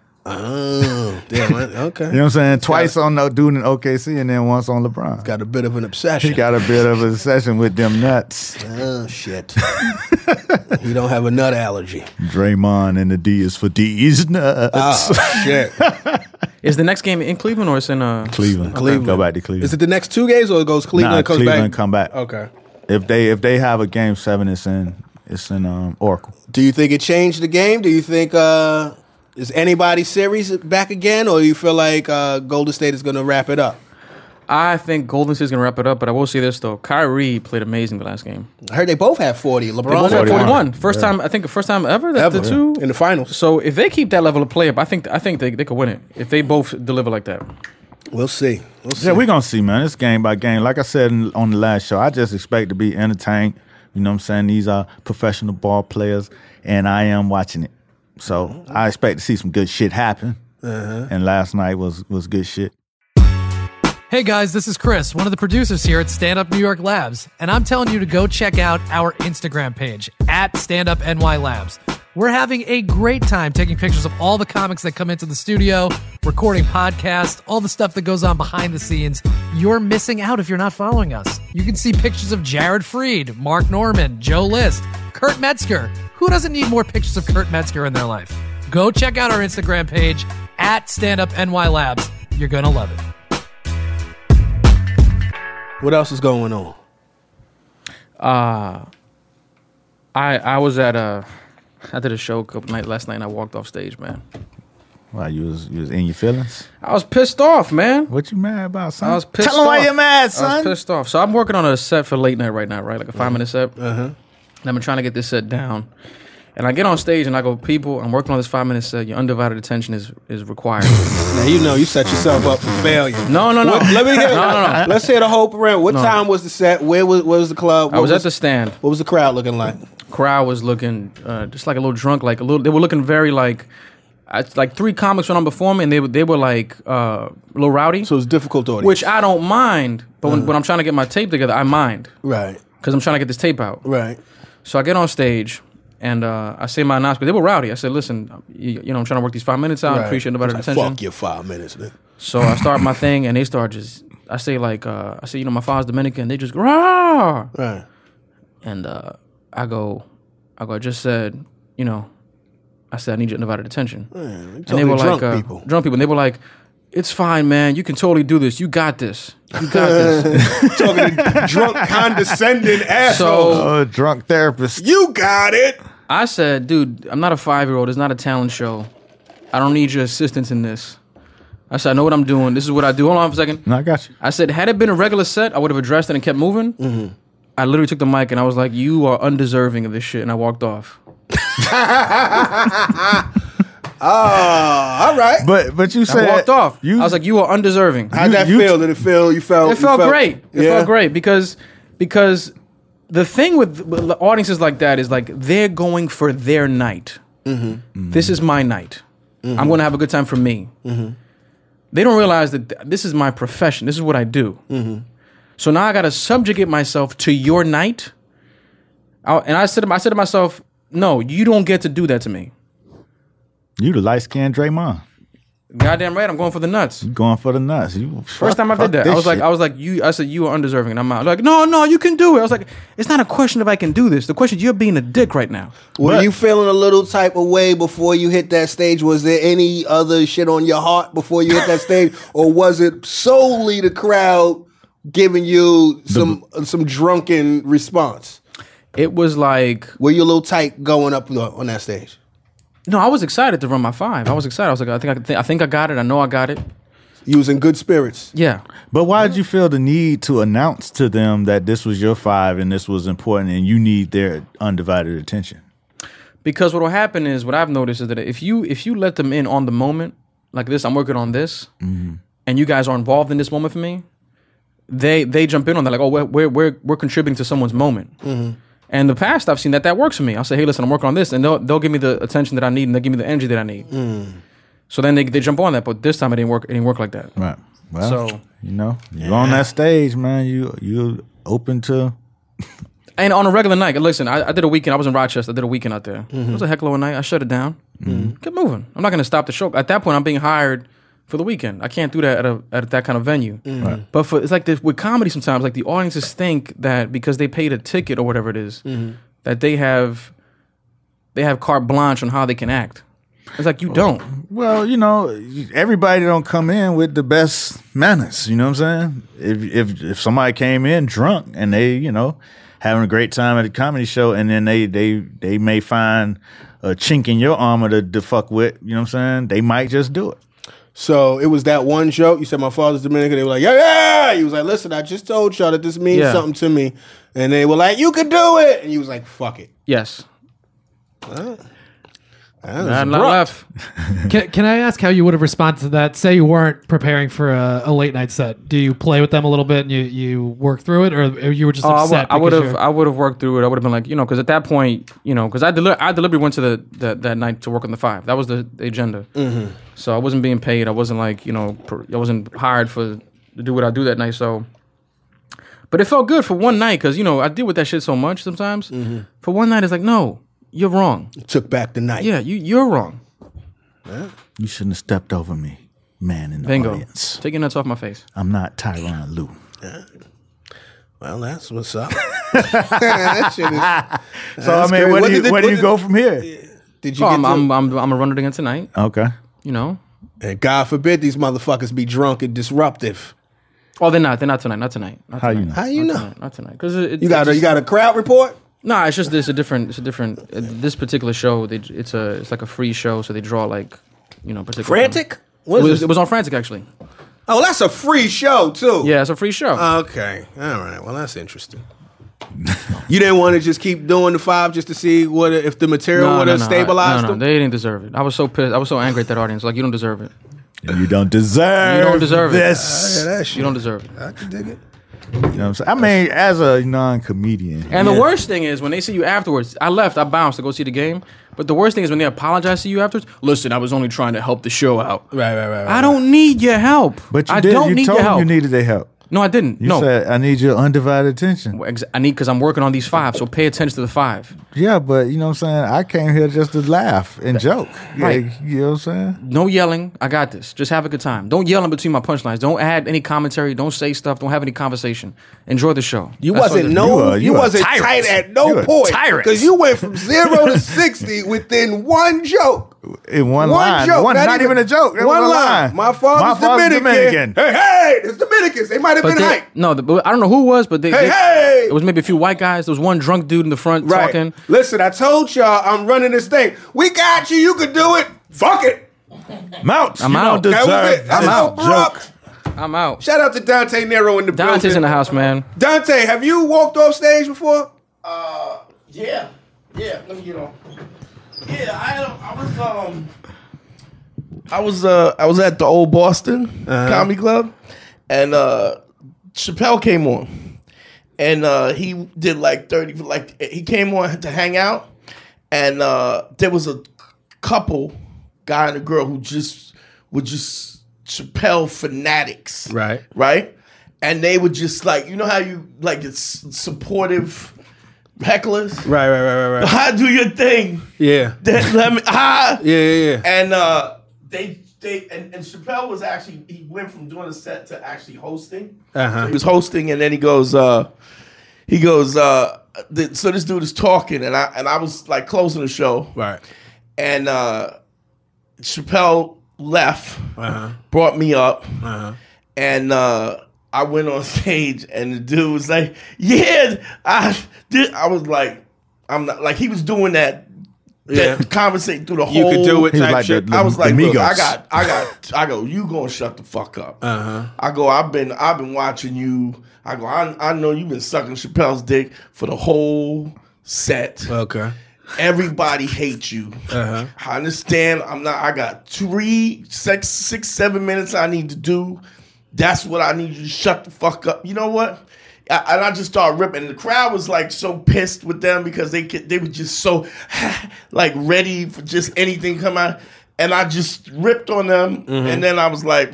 D: Oh, damn. I- Okay.
E: You know what I'm saying? Twice on the dude in O K C and then once on LeBron.
D: Got a bit of an obsession.
E: He got a bit of a session with them nuts.
D: Oh shit. He don't have a nut allergy.
E: Draymond and the D is for D's nuts.
D: Oh shit.
B: Is the next game in Cleveland or it's in uh,
E: Cleveland.
D: Cleveland.
E: Go back to Cleveland.
D: Is it the next two games or it goes Cleveland
E: Nah,
D: and comes
E: Cleveland
D: back?
E: come back.
D: Okay.
E: If they if they have a game seven, it's in it's in um, Oracle.
D: Do you think it changed the game? Do you think uh, is anybody series back again, or do you feel like uh, Golden State is going to wrap it up?
B: I think Golden State's gonna wrap it up, but I will say this though: Kyrie played amazing the last game.
D: I heard they both had forty. LeBron
B: They both
D: had
B: had
E: forty-one.
B: forty-one. First time, I think, the first time ever that
D: Ever,
B: the two
D: in the finals.
B: So if they keep that level of play up, I think I think they, they could win it if they both deliver like that.
D: We'll see. We'll see.
E: Yeah, we're gonna see, man. It's game by game. Like I said in, on the last show, I just expect to be entertained. You know what I'm saying? These are professional ball players, and I am watching it. So I expect to see some good shit happen.
D: Uh-huh.
E: And last night was was good shit.
F: Hey guys, this is Chris, one of the producers here at Stand Up New York Labs, and I'm telling you to go check out our Instagram page at Stand Up N Y Labs. We're having a great time taking pictures of all the comics that come into the studio, recording podcasts, all the stuff that goes on behind the scenes. You're missing out if you're not following us. You can see pictures of Jared Freed, Mark Norman, Joe List, Kurt Metzger. Who doesn't need more pictures of Kurt Metzger in their life? Go check out our Instagram page at Stand Up N Y Labs. You're gonna love it.
D: What else is going on?
B: Uh I I was at a I did a show a couple night last night and I walked off stage, man.
E: Wow, you was you was in your feelings?
B: I was pissed off, man.
E: What you mad about, son?
B: I was pissed
E: Tell them why
B: off.
E: you're mad,
B: I
E: son.
B: was pissed off. So I'm working on a set for late night right now, right? Like a five minute set. Uh-huh. And I've been trying to get this set down. And I get on stage and I go, people, I'm working on this five minute set. Your undivided attention is is required.
D: Now you know you set yourself up for failure.
B: No, no, no.
D: What, let me hear.
B: No, no, no.
D: Let's hear the whole parade. What
B: No.
D: time was the set? Where was where was the club? What
B: I was at the stand.
D: What was the crowd looking like?
B: Crowd was looking uh, just like a little drunk, like a little. They were looking very like, I, like three comics went on before me, and they were they were like uh, a little rowdy,
D: So it was difficult audience.
B: which I don't mind. But when, when I'm trying to get my tape together, I mind
D: right,
B: because I'm trying to get this tape out.
D: right.
B: So I get on stage and uh, I say my announcement. They were rowdy. I said, "Listen, you, you know, I'm trying to work these five minutes out.
D: right.
B: Appreciate the better
D: It's like,
B: attention."
D: Fuck your five minutes, man.
B: So I start my thing, and they start just. I say like, uh, I say, you know, my father's Dominican. They just go, rah!
D: Right.
B: And uh, I go, I go. I just said, you know, I said I need your undivided attention. And they were
D: drunk
B: like, uh,
D: people.
B: drunk people. And they were like, it's fine, man. You can totally do this. You got this. You got this.
D: Talking to drunk, condescending asshole.
B: So
E: Oh, drunk therapist.
D: You got it.
B: I said, dude, I'm not a five-year-old. It's not a talent show. I don't need your assistance in this. I said, I know what I'm doing. This is what I do. Hold on for a second.
E: No, I got you.
B: I said, had it been a regular set, I would have addressed it and kept moving.
D: Mm-hmm.
B: I literally took the mic and I was like, you are undeserving of this shit. And I walked off.
D: Oh, all right.
E: But but you
B: I
E: said
B: walked off.
E: You,
B: I was like, you are undeserving.
D: How'd
E: you-
D: that
E: you-
D: feel? Did it feel? You felt?
B: It felt
D: you
B: great. It
D: yeah?
B: felt great because because the thing with with audiences like that is like they're going for their night.
D: Mm-hmm.
B: This is my night. I'm going to have a good time for me.
D: Mm-hmm.
B: They don't realize that th- this is my profession. This is what I do.
D: Mm-hmm.
B: So now I got to subjugate myself to your night. I, and I said, to, I said to myself, no, you don't get to do that to me.
E: you the light skinned Draymond.
B: Goddamn right, I'm going for the nuts.
E: You going for the nuts. You
B: First time I did that, I was like, I was like, you. I said you are undeserving, and I'm out. Like, no, no, you can do it. I was like, it's not a question if I can do this. The question is you're being a dick right now.
D: Were
E: But-
D: you feeling a little type of way before you hit that stage? Was there any other shit on your heart before you hit that stage, or was it solely the crowd giving you some some drunken response?
B: It was like,
D: Were you a little tight going up on that stage?
B: no, I was excited to run my five. I was excited. I was like, I think I, can th- I think I got it. I know I got it.
D: You was in good spirits.
B: Yeah.
E: But why did you feel the need to announce to them that this was your five and this was important and you need their undivided attention?
B: Because what will happen is, what I've noticed is that if you if you let them in on the moment, like this, I'm working on this, and you guys are involved in this moment for me, they they jump in on that, like, oh, we're we're we're, we're contributing to someone's moment. And in the past, I've seen that that works for me. I'll say, hey, listen, I'm working on this, and they'll they'll give me the attention that I need, and they'll give me the energy that I need. So then they they jump on that, but this time it didn't work. It didn't work like that.
E: Right. Well,
B: So-
E: you know, you're on that stage, man. You you open to
B: And on a regular night, listen, I, I did a weekend. I was in Rochester. I did a weekend out there. It was a heck of a night. I shut it down. Kept moving. I'm not going to stop the show. At that point, I'm being hired for the weekend. I can't do that at a at that kind of venue. But for it's like this, with comedy sometimes, like the audiences think that because they paid a ticket or whatever it is, that they have they have carte blanche on how they can act. It's like you don't.
E: well, you know, everybody don't come in with the best manners. You know what I'm saying? If if if somebody came in drunk and they, you know, having a great time at a comedy show, and then they they they may find a chink in your armor to, to fuck with. You know what I'm saying? They might just do it.
D: So it was that one joke. You said my father's Dominican. They were like, yeah, yeah. He was like, listen, I just told y'all that this means
B: Yeah.
D: something to me. And they were like, you can do it. And he was like, fuck it.
B: Yes.
D: That was
B: Not
D: abrupt.
B: left.
F: Can, can I ask how you would have responded to that? Say you weren't preparing for a, a late night set. Do you play with them a little bit and you, you work through it, or you were just
B: Oh, I
F: upset?
B: would- I would
F: because
B: have
F: you're-
B: I would have worked through it. I would have been like, you know, because at that point, you know, because I deli- I deliberately went to the, the that night to work on the five. That was the, the agenda. So I wasn't being paid. I wasn't like, you know, per, I wasn't hired for to do what I do that night. So, but it felt good for one night because you know I deal with that shit so much sometimes. For one night, it's like, no, you're wrong.
D: Took back the night.
B: Yeah, you you're wrong.
E: You shouldn't have stepped over me, man in the
B: Bingo.
E: audience.
B: Take your nuts off my face.
E: I'm not Tyronn Lue.
D: Well, that's what's up. That shit is,
E: So I
D: that's
E: mean,
D: great.
E: where
D: What
E: do you
D: did it-
E: where do
D: what
E: you
D: did-
E: go from here?
D: Did you
B: Oh,
D: get
B: I'm,
D: to,
B: I'm I'm I'm gonna run it again tonight.
E: Okay.
B: You know.
D: and God forbid these motherfuckers be drunk and disruptive.
B: Oh, they're not. They're not tonight. Not tonight. Not
E: How you
B: tonight.
E: know?
D: How you
B: Not
D: know?
B: tonight. Not tonight. Because it,
D: You got a, you got a crowd report?
B: Nah, it's just there's a different. It's a different. Uh, this particular show, they, it's a it's like a free show, so they draw like, you know, particular.
D: Frantic?
B: It
D: What is
B: was,
D: this?
B: it was on Frantic actually.
D: Oh, that's a free show too.
B: Yeah, it's a free show.
D: Okay. All right. Well, that's interesting. You didn't want to just keep doing the five just to see what if the material would have stabilized
B: no, no,
D: them?
B: they didn't deserve it. I was so pissed. I was so angry at that audience. Like, you don't deserve it.
E: You don't deserve.
B: You don't deserve it.
E: this.
D: Yeah, that shit.
B: You don't deserve it.
D: I can dig it.
E: You know what I'm saying? I mean, as a non-comedian,
B: And the worst thing is when they see you afterwards. I left. I bounced to go see the game. But the worst thing is when they apologize to you afterwards. Listen, I was only trying to help the show out.
D: Right, right, right. right
B: I don't need your help.
E: but you
B: I
E: did.
B: don't
E: You
B: need
E: told
B: your
E: them
B: help.
E: you needed their help.
B: No, I didn't.
E: You
B: no.
E: said, I need your undivided attention.
B: Ex- I need because I'm working on these five. So pay attention to the five.
E: Yeah, but you know what I'm saying? I came here just to laugh and joke.
B: Right.
E: Yeah, you know what I'm saying?
B: No yelling. I got this. Just have a good time. Don't yell in between my punchlines. Don't add any commentary. Don't say stuff. Don't have any conversation. Enjoy the show.
D: You
B: That's
D: wasn't
B: all
D: no,
E: You
D: you,
E: are- you are
D: wasn't
B: tyrant.
D: tight at no
E: You are
D: point
B: tyrant.
D: because you went from zero to sixty within one joke.
E: In one,
D: One
E: line.
D: joke,
E: one,
D: not
E: not,
D: even-
E: even a joke. That
D: one
E: was a
D: line.
E: line.
D: My father's Dominican.
E: Dominican.
D: Hey, hey, it's Dominicans. They might have
B: But
D: been
B: they,
D: hype.
B: no, the, but I don't know who it was, but they,
D: Hey,
B: they-
D: hey!
B: it was maybe a few white guys. There was one drunk dude in the front
D: Right.
B: talking.
D: Listen, I told y'all I'm running this thing. We got you. You could do it. Fuck it.
E: Mount.
B: I'm
E: you
B: out.
E: Don't
D: That
E: deserve
D: was it. That's
E: this
D: how
E: joke.
D: Brooke.
B: I'm out.
D: Shout out to Dante Nero in the
B: Dante's
D: building.
B: in the house, man.
D: Dante, have you walked off stage before?
G: Uh, yeah, yeah. Let me get on. Yeah, I I was um, I was uh, I was at the old Boston Comedy Club, and uh, Chappelle came on, and uh, he did like thirty. Like he came on to hang out, and uh, there was a couple, guy and a girl, who just were just Chappelle fanatics,
D: Right.
G: right, and they would just like, you know how you like it's supportive hecklers.
D: Right, right, right, right, right.
G: I do your thing.
D: Yeah.
G: That, let me, ah.
D: Yeah, yeah, yeah.
G: And uh, they, they, and, and Chappelle was actually, he went from doing a set to actually hosting.
D: Uh-huh.
G: He was hosting, and then he goes, uh, he goes, uh, the, so this dude is talking, and I, and I was like closing the show,
D: Right.
G: and uh, Chappelle left,
D: Uh-huh.
G: brought me up,
D: Uh-huh.
G: and uh, I went on stage, and the dude was like, "Yeah, I did." I was like, "I'm not like he was doing that." That
D: Yeah.
G: conversate through the
D: You
G: whole.
D: could do it
E: He was
D: type
E: like
D: shit.
E: the-
G: I was like,
E: the
G: look, I
E: Migos.
G: got, I got, I go. You gonna shut the fuck up?
D: Uh-huh.
G: I go. I've been, I've been watching you. I go. I, I know you've been sucking Chappelle's dick for the whole set.
D: Okay.
G: Everybody hates you.
D: Uh-huh.
G: I understand. I'm not. I got three, six, six, seven minutes I need to do. That's what I need you to shut the fuck up. You know what? I, and I just started ripping. And the crowd was like so pissed with them because they could, they were just so like ready for just anything to come out. And I just ripped on them.
D: Mm-hmm.
G: And then I was like,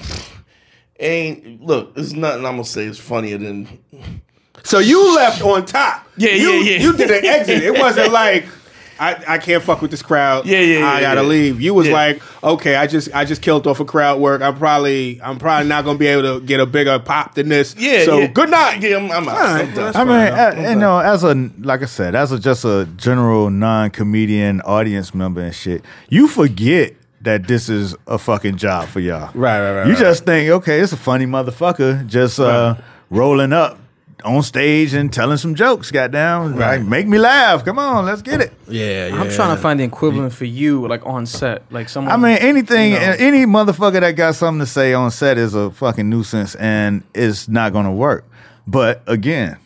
G: ain't look. There's nothing I'm gonna say is funnier than.
D: So you left on top.
G: Yeah,
D: you,
G: yeah, yeah.
D: You did an exit. It wasn't like I, I can't fuck with this crowd.
G: Yeah, yeah,
D: I
G: yeah,
D: gotta
G: yeah.
D: leave. You was
G: Yeah.
D: like, okay, I just I just killed off a crowd work. I'm probably I'm probably not gonna be able to get a bigger pop than this.
G: Yeah.
D: So
G: yeah.
D: good night.
G: Yeah, I'm, I'm out.
D: All right,
G: I'm
D: well,
G: done.
D: that's
E: I mean,
D: fine.
E: uh, you know, as a like I said, as a just a general non-comedian audience member and shit, you forget that this is a fucking job for y'all.
D: Right, right, right,
E: You
D: right.
E: just think, okay, it's a funny motherfucker just uh, rolling up on stage and telling some jokes. Goddamn,
D: Right.
E: like, make me laugh. Come on, let's get it.
D: Yeah, yeah.
B: I'm trying to find the equivalent for you, like on set, like someone.
E: I mean, anything,
B: you know.
E: any motherfucker that got something to say on set is a fucking nuisance and it's not going to work. But again,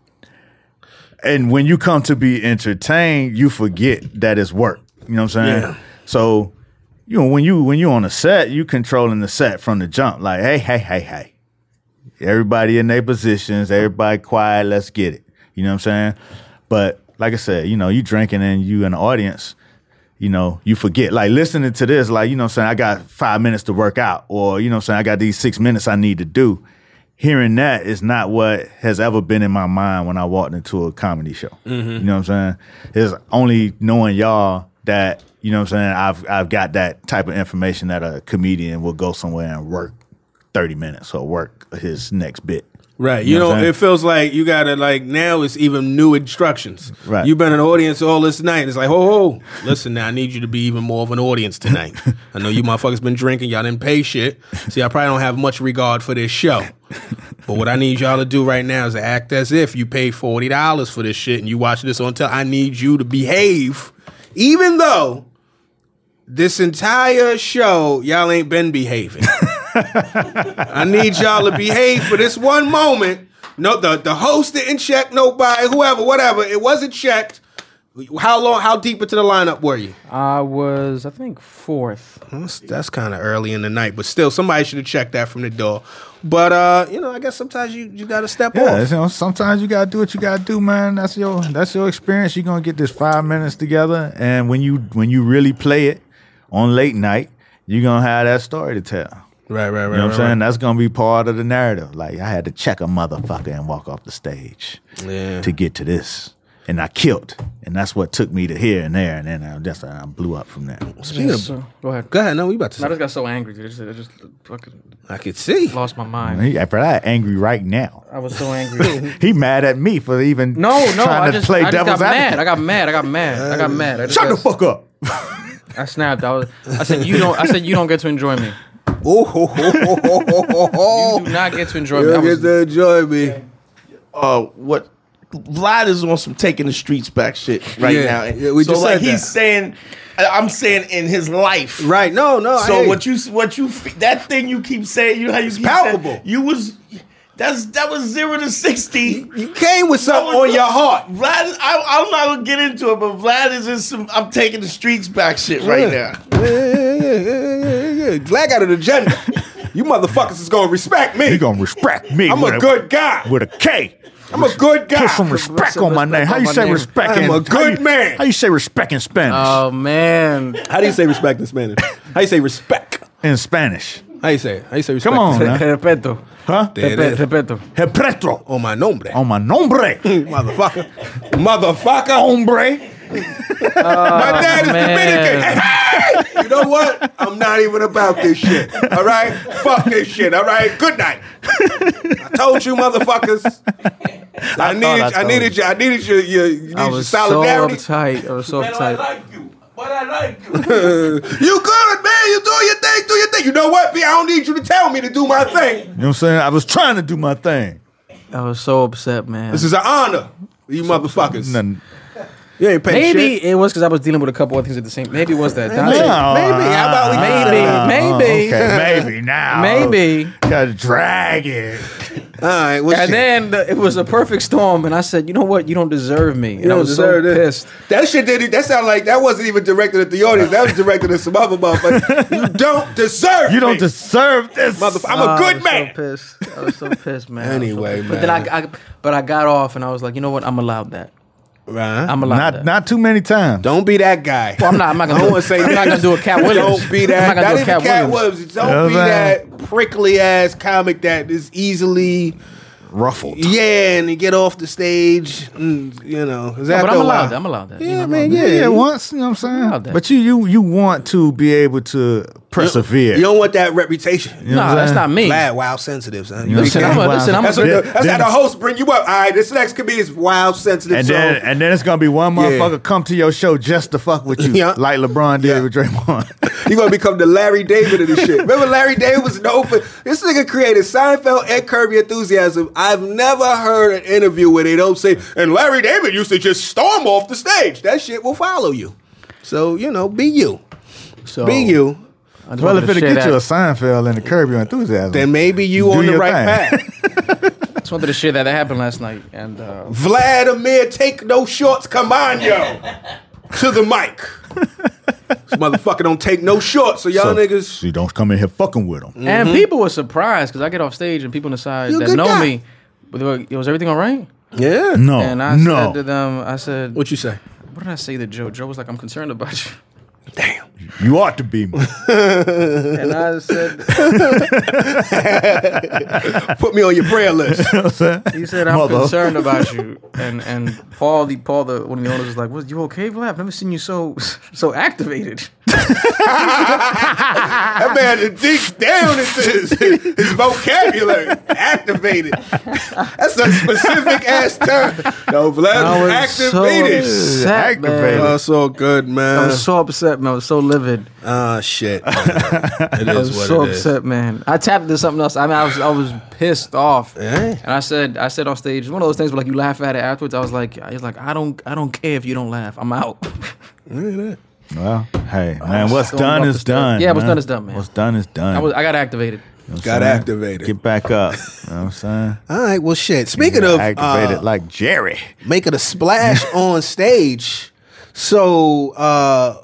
E: and when you come to be entertained, you forget that it's work. You know what I'm saying?
D: Yeah.
E: So, you know, when you when you on a set, you controlling the set from the jump. Like, hey, hey, hey, hey. Everybody in their positions, everybody quiet, let's get it. You know what I'm saying? But like I said, you know, you drinking and you in the audience, you know, you forget. Like listening to this, like, you know what I'm saying, I got five minutes to work out, or, you know what I'm saying, I got these six minutes I need to do. Hearing that is not what has ever been in my mind when I walked into a comedy show.
D: Mm-hmm.
E: You know what I'm saying? It's only knowing y'all that, you know what I'm saying, I've I've got that type of information that a comedian will go somewhere and work thirty minutes or work his next bit.
D: Right.
E: You
D: You
E: know what
D: know,
E: I'm saying?
D: it feels like you gotta like now it's even new instructions.
E: Right.
D: You've been an audience all this night. It's like, oh, oh, listen now, I need you to be even more of an audience tonight. I know you motherfuckers been drinking, y'all didn't pay shit. See, I probably don't have much regard for this show. But what I need y'all to do right now is to act as if you paid forty dollars for this shit and you watch this on television. I need you to behave, even though this entire show, y'all ain't been behaving. I need y'all to behave for this one moment. No, the, the host didn't check nobody, whoever, whatever. It wasn't checked. How long, how deep into the lineup were you?
B: I was, I think, fourth.
D: That's, that's kind of early in the night, but still, somebody should have checked that from the door. But, uh, you know, I guess sometimes you, you got to step
E: Yeah,
D: off.
E: you know, sometimes you gotta do what you gotta do, man. That's your that's your experience. You're gonna get this five minutes together, and when you when you really play it on late night, you're gonna have that story to tell.
D: Right, right, right.
E: You know what I'm
D: right,
E: saying?
D: right.
E: That's gonna be part of the narrative. Like I had to check a motherfucker and walk off the stage
D: Yeah.
E: to get to this. And I killed. And that's what took me to here and there, and then I just I blew up from there.
D: Speaking
B: Yeah,
D: of,
B: so, go ahead.
D: go ahead. No, we about to
B: I
D: say.
B: just got so angry. Dude. I just, I just fucking
D: I could see.
B: lost my mind.
E: He, after that, angry right now.
B: I was so angry.
E: He mad at me for even
B: No, no,
E: trying
B: I
E: to
B: just,
E: play
B: I just got
E: devil's
B: mad.
E: advocate.
B: I got mad. I got mad. I got mad. I just
E: Shut the
B: got-
E: fuck up.
B: I snapped. I was. I said you don't. I said you don't get to enjoy me.
D: Oh, ho, ho, ho, ho, ho, ho, ho.
B: You do not get to enjoy me.
D: You
B: I
D: get
B: was,
D: to enjoy me.
G: Uh, what Vlad is on some taking the streets back shit right
D: Yeah,
G: now.
D: yeah, we
G: so
D: just
G: like
D: said
G: he's
D: that.
G: saying, I'm saying in his life.
D: Right? No, no. I
G: So
D: hear
G: what
D: you.
G: you what you that thing you keep saying, you know how you keep
D: palpable.
G: saying, you was that's that was zero to sixty.
D: You came with something on your heart.
G: Vlad, I, I'm not gonna get into it, but Vlad is in some. I'm taking the streets back shit right
D: Yeah.
G: now.
D: Yeah, yeah, yeah, yeah, yeah, yeah. Black got an agenda. You motherfuckers is gonna respect me.
E: He gonna respect me.
D: I'm
E: with
D: a good guy.
E: with a K.
D: I'm a good guy.
E: Put some respect
B: some
E: on my
B: respect
E: name. How
B: on
E: you
B: my
E: say
B: name.
E: respect?
D: I'm
E: in-
D: a
E: how
D: good
E: you-
D: man.
E: How you say respect in Spanish?
B: oh man.
D: How do you say respect in Spanish? How you say respect?
E: in Spanish.
D: How you say it? How you say respect?
E: Come on, man.
B: Respeto.
E: Huh?
D: There it
B: Respe-
D: is.
B: Respeto.
E: Repretro.
D: On my nombre.
E: On my nombre.
D: Motherfucker. Motherfucker.
E: Hombre.
D: My dad is
B: man.
D: Dominican. Hey, you know what? I'm not even about this shit. All right? Fuck this shit. All right? Good night. I told you, motherfuckers. I needed,
E: I
D: I,
E: told
D: needed you. I needed your, your, you needed
B: I
D: your
B: was so
D: solidarity.
B: uptight. I was so
G: Man, I
B: uptight.
G: like you, but I like you.
D: You good, man. You do your thing. Do your thing. You know what, B? I don't need you to tell me to do my thing.
E: You know what I'm saying? I was trying to do my thing.
B: I was so upset, man.
D: This is an honor. You motherfuckers.
E: Nothing.
D: You ain't paying
B: Maybe
D: shit.
B: it was because I was dealing with a couple of things at the same. Maybe it was that. Dante,
E: No,
D: maybe. How about we
B: Maybe,
E: uh,
B: maybe.
E: Okay, maybe now.
B: Maybe.
E: Gotta drag it.
D: All right. Well,
B: And
D: shit.
B: then the, it was a perfect storm, and I said, "You know what? You don't deserve me." And
D: You
B: I
D: don't
B: was
D: deserve
B: so
D: this.
B: pissed.
D: That shit didn't. That sounded like that wasn't even directed at the audience. That was directed at some other motherfucker. You don't deserve.
E: You don't
D: me.
E: deserve this.
D: Motherfucker. I'm
B: Oh,
D: a
B: I
D: good
B: was
D: man.
B: So pissed. I was so pissed, man. I was so
D: Anyway,
B: pissed. But then
D: man.
B: I, I, but I got off, and I was like, "You know what? I'm allowed that.
D: Right.
B: I'm allowed
E: Not
B: that."
E: not too many times.
D: Don't be that guy.
B: Well, I'm not. I'm not
D: I
B: gonna.
D: don't
B: do,
D: want to say
B: I'm not gonna do a Cat Williams.
D: Don't be that.
B: I'm not
D: Not
B: gonna do
D: even
B: a Cat,
D: Cat
B: Williams.
D: Williams. Don't
E: You know
D: be
E: what I'm
D: that prickly ass comic that is easily
E: Ruffled.
D: yeah, and you get off the stage. And, you know, is
B: No,
D: that
B: but I'm
D: the
B: allowed
D: why?
B: that. I'm allowed that.
D: Yeah,
B: You know, I'm
D: man,
B: allowed
D: yeah.
B: that.
E: Yeah, once, you know what I'm saying?
B: Allowed that.
E: But you you you want to be able to persevere.
D: You don't want that reputation.
E: You know what
B: No,
E: I'm
B: that's
E: saying?
B: not me.
D: Vlad, wild sensitive, son.
E: You know
B: Listen,
E: what
B: I'm a-
E: saying?
B: listen, I'm a-
D: That's, what the, that's
E: Then-
D: how the host bring you up. All right, this next comedian is wild sensitive.
E: And
D: so
E: then and then it's gonna be one motherfucker come to your show just to fuck with you,
D: Yeah.
E: like LeBron did
D: Yeah.
E: with Draymond.
D: you're gonna become the Larry David of this shit. Remember Larry David was known for this nigga created Seinfeld and Curb Your Enthusiasm. I've never heard an interview where they don't say, and Larry David used to just storm off the stage. That shit will follow you. So, you know, be you.
B: So,
D: Be you.
B: I just
E: Well,
B: wanted
E: if
B: to
E: it'll
B: share
E: get you a
B: that.
E: Seinfeld and a Curb Your Enthusiasm,
D: Then maybe you
E: Do
D: on the
E: your
D: right
E: thing.
D: path.
B: Just wanted to share that. That happened last night, and uh,
D: Vladimir, take no shorts, come on, yo. To the mic. This motherfucker don't take no shorts, so y'all
E: so,
D: niggas.
E: so you don't come in here fucking with them.
B: and people were surprised because I get off stage and people on the side
D: You a
B: that
D: good
B: know
D: guy.
B: me. But they were, was everything all right?
D: Yeah.
E: No,
B: And I
E: no.
B: said to them, I said,
D: What you say?
B: what did I say to Joe? Joe was like, I'm concerned about you.
D: Damn.
E: You ought to be.
B: And I said,
D: Put me on your prayer list.
B: he said, I'm
E: Mother.
B: concerned about you. And and Paul, the Paul, the one of the owners was like, "Was you okay, Vlad? I've never seen you so so activated."
D: That man is deep down into his, his vocabulary. Activated. That's a specific ass term. No, Vlad
B: I was
D: activated.
B: so upset,
E: Activated.
B: man.
D: Oh, so good, man.
B: I was so upset, man. I was so livid.
D: Ah, shit. It
B: I
D: is
B: was
D: what
B: so
D: it is.
B: upset, man. I tapped into something else. I mean, I was I was pissed off,
D: Yeah.
B: and I said I said on stage, one of those things where like you laugh at it afterwards. I was like, I was like, I don't I don't care if you don't laugh. I'm out.
E: Well, hey, man, what's
B: so
E: done
B: off
E: is
B: the step.
E: done.
B: Yeah, what's
E: man.
B: done is done, man.
E: What's done is done.
B: I was I got activated.
E: You know what I'm
D: Got
E: saying?
D: activated.
E: Get back up. You know what I'm saying?
D: All right, well, shit. Speaking
E: Get
D: of
E: activated
D: uh,
E: like Jerry.
D: making a splash on stage, so uh,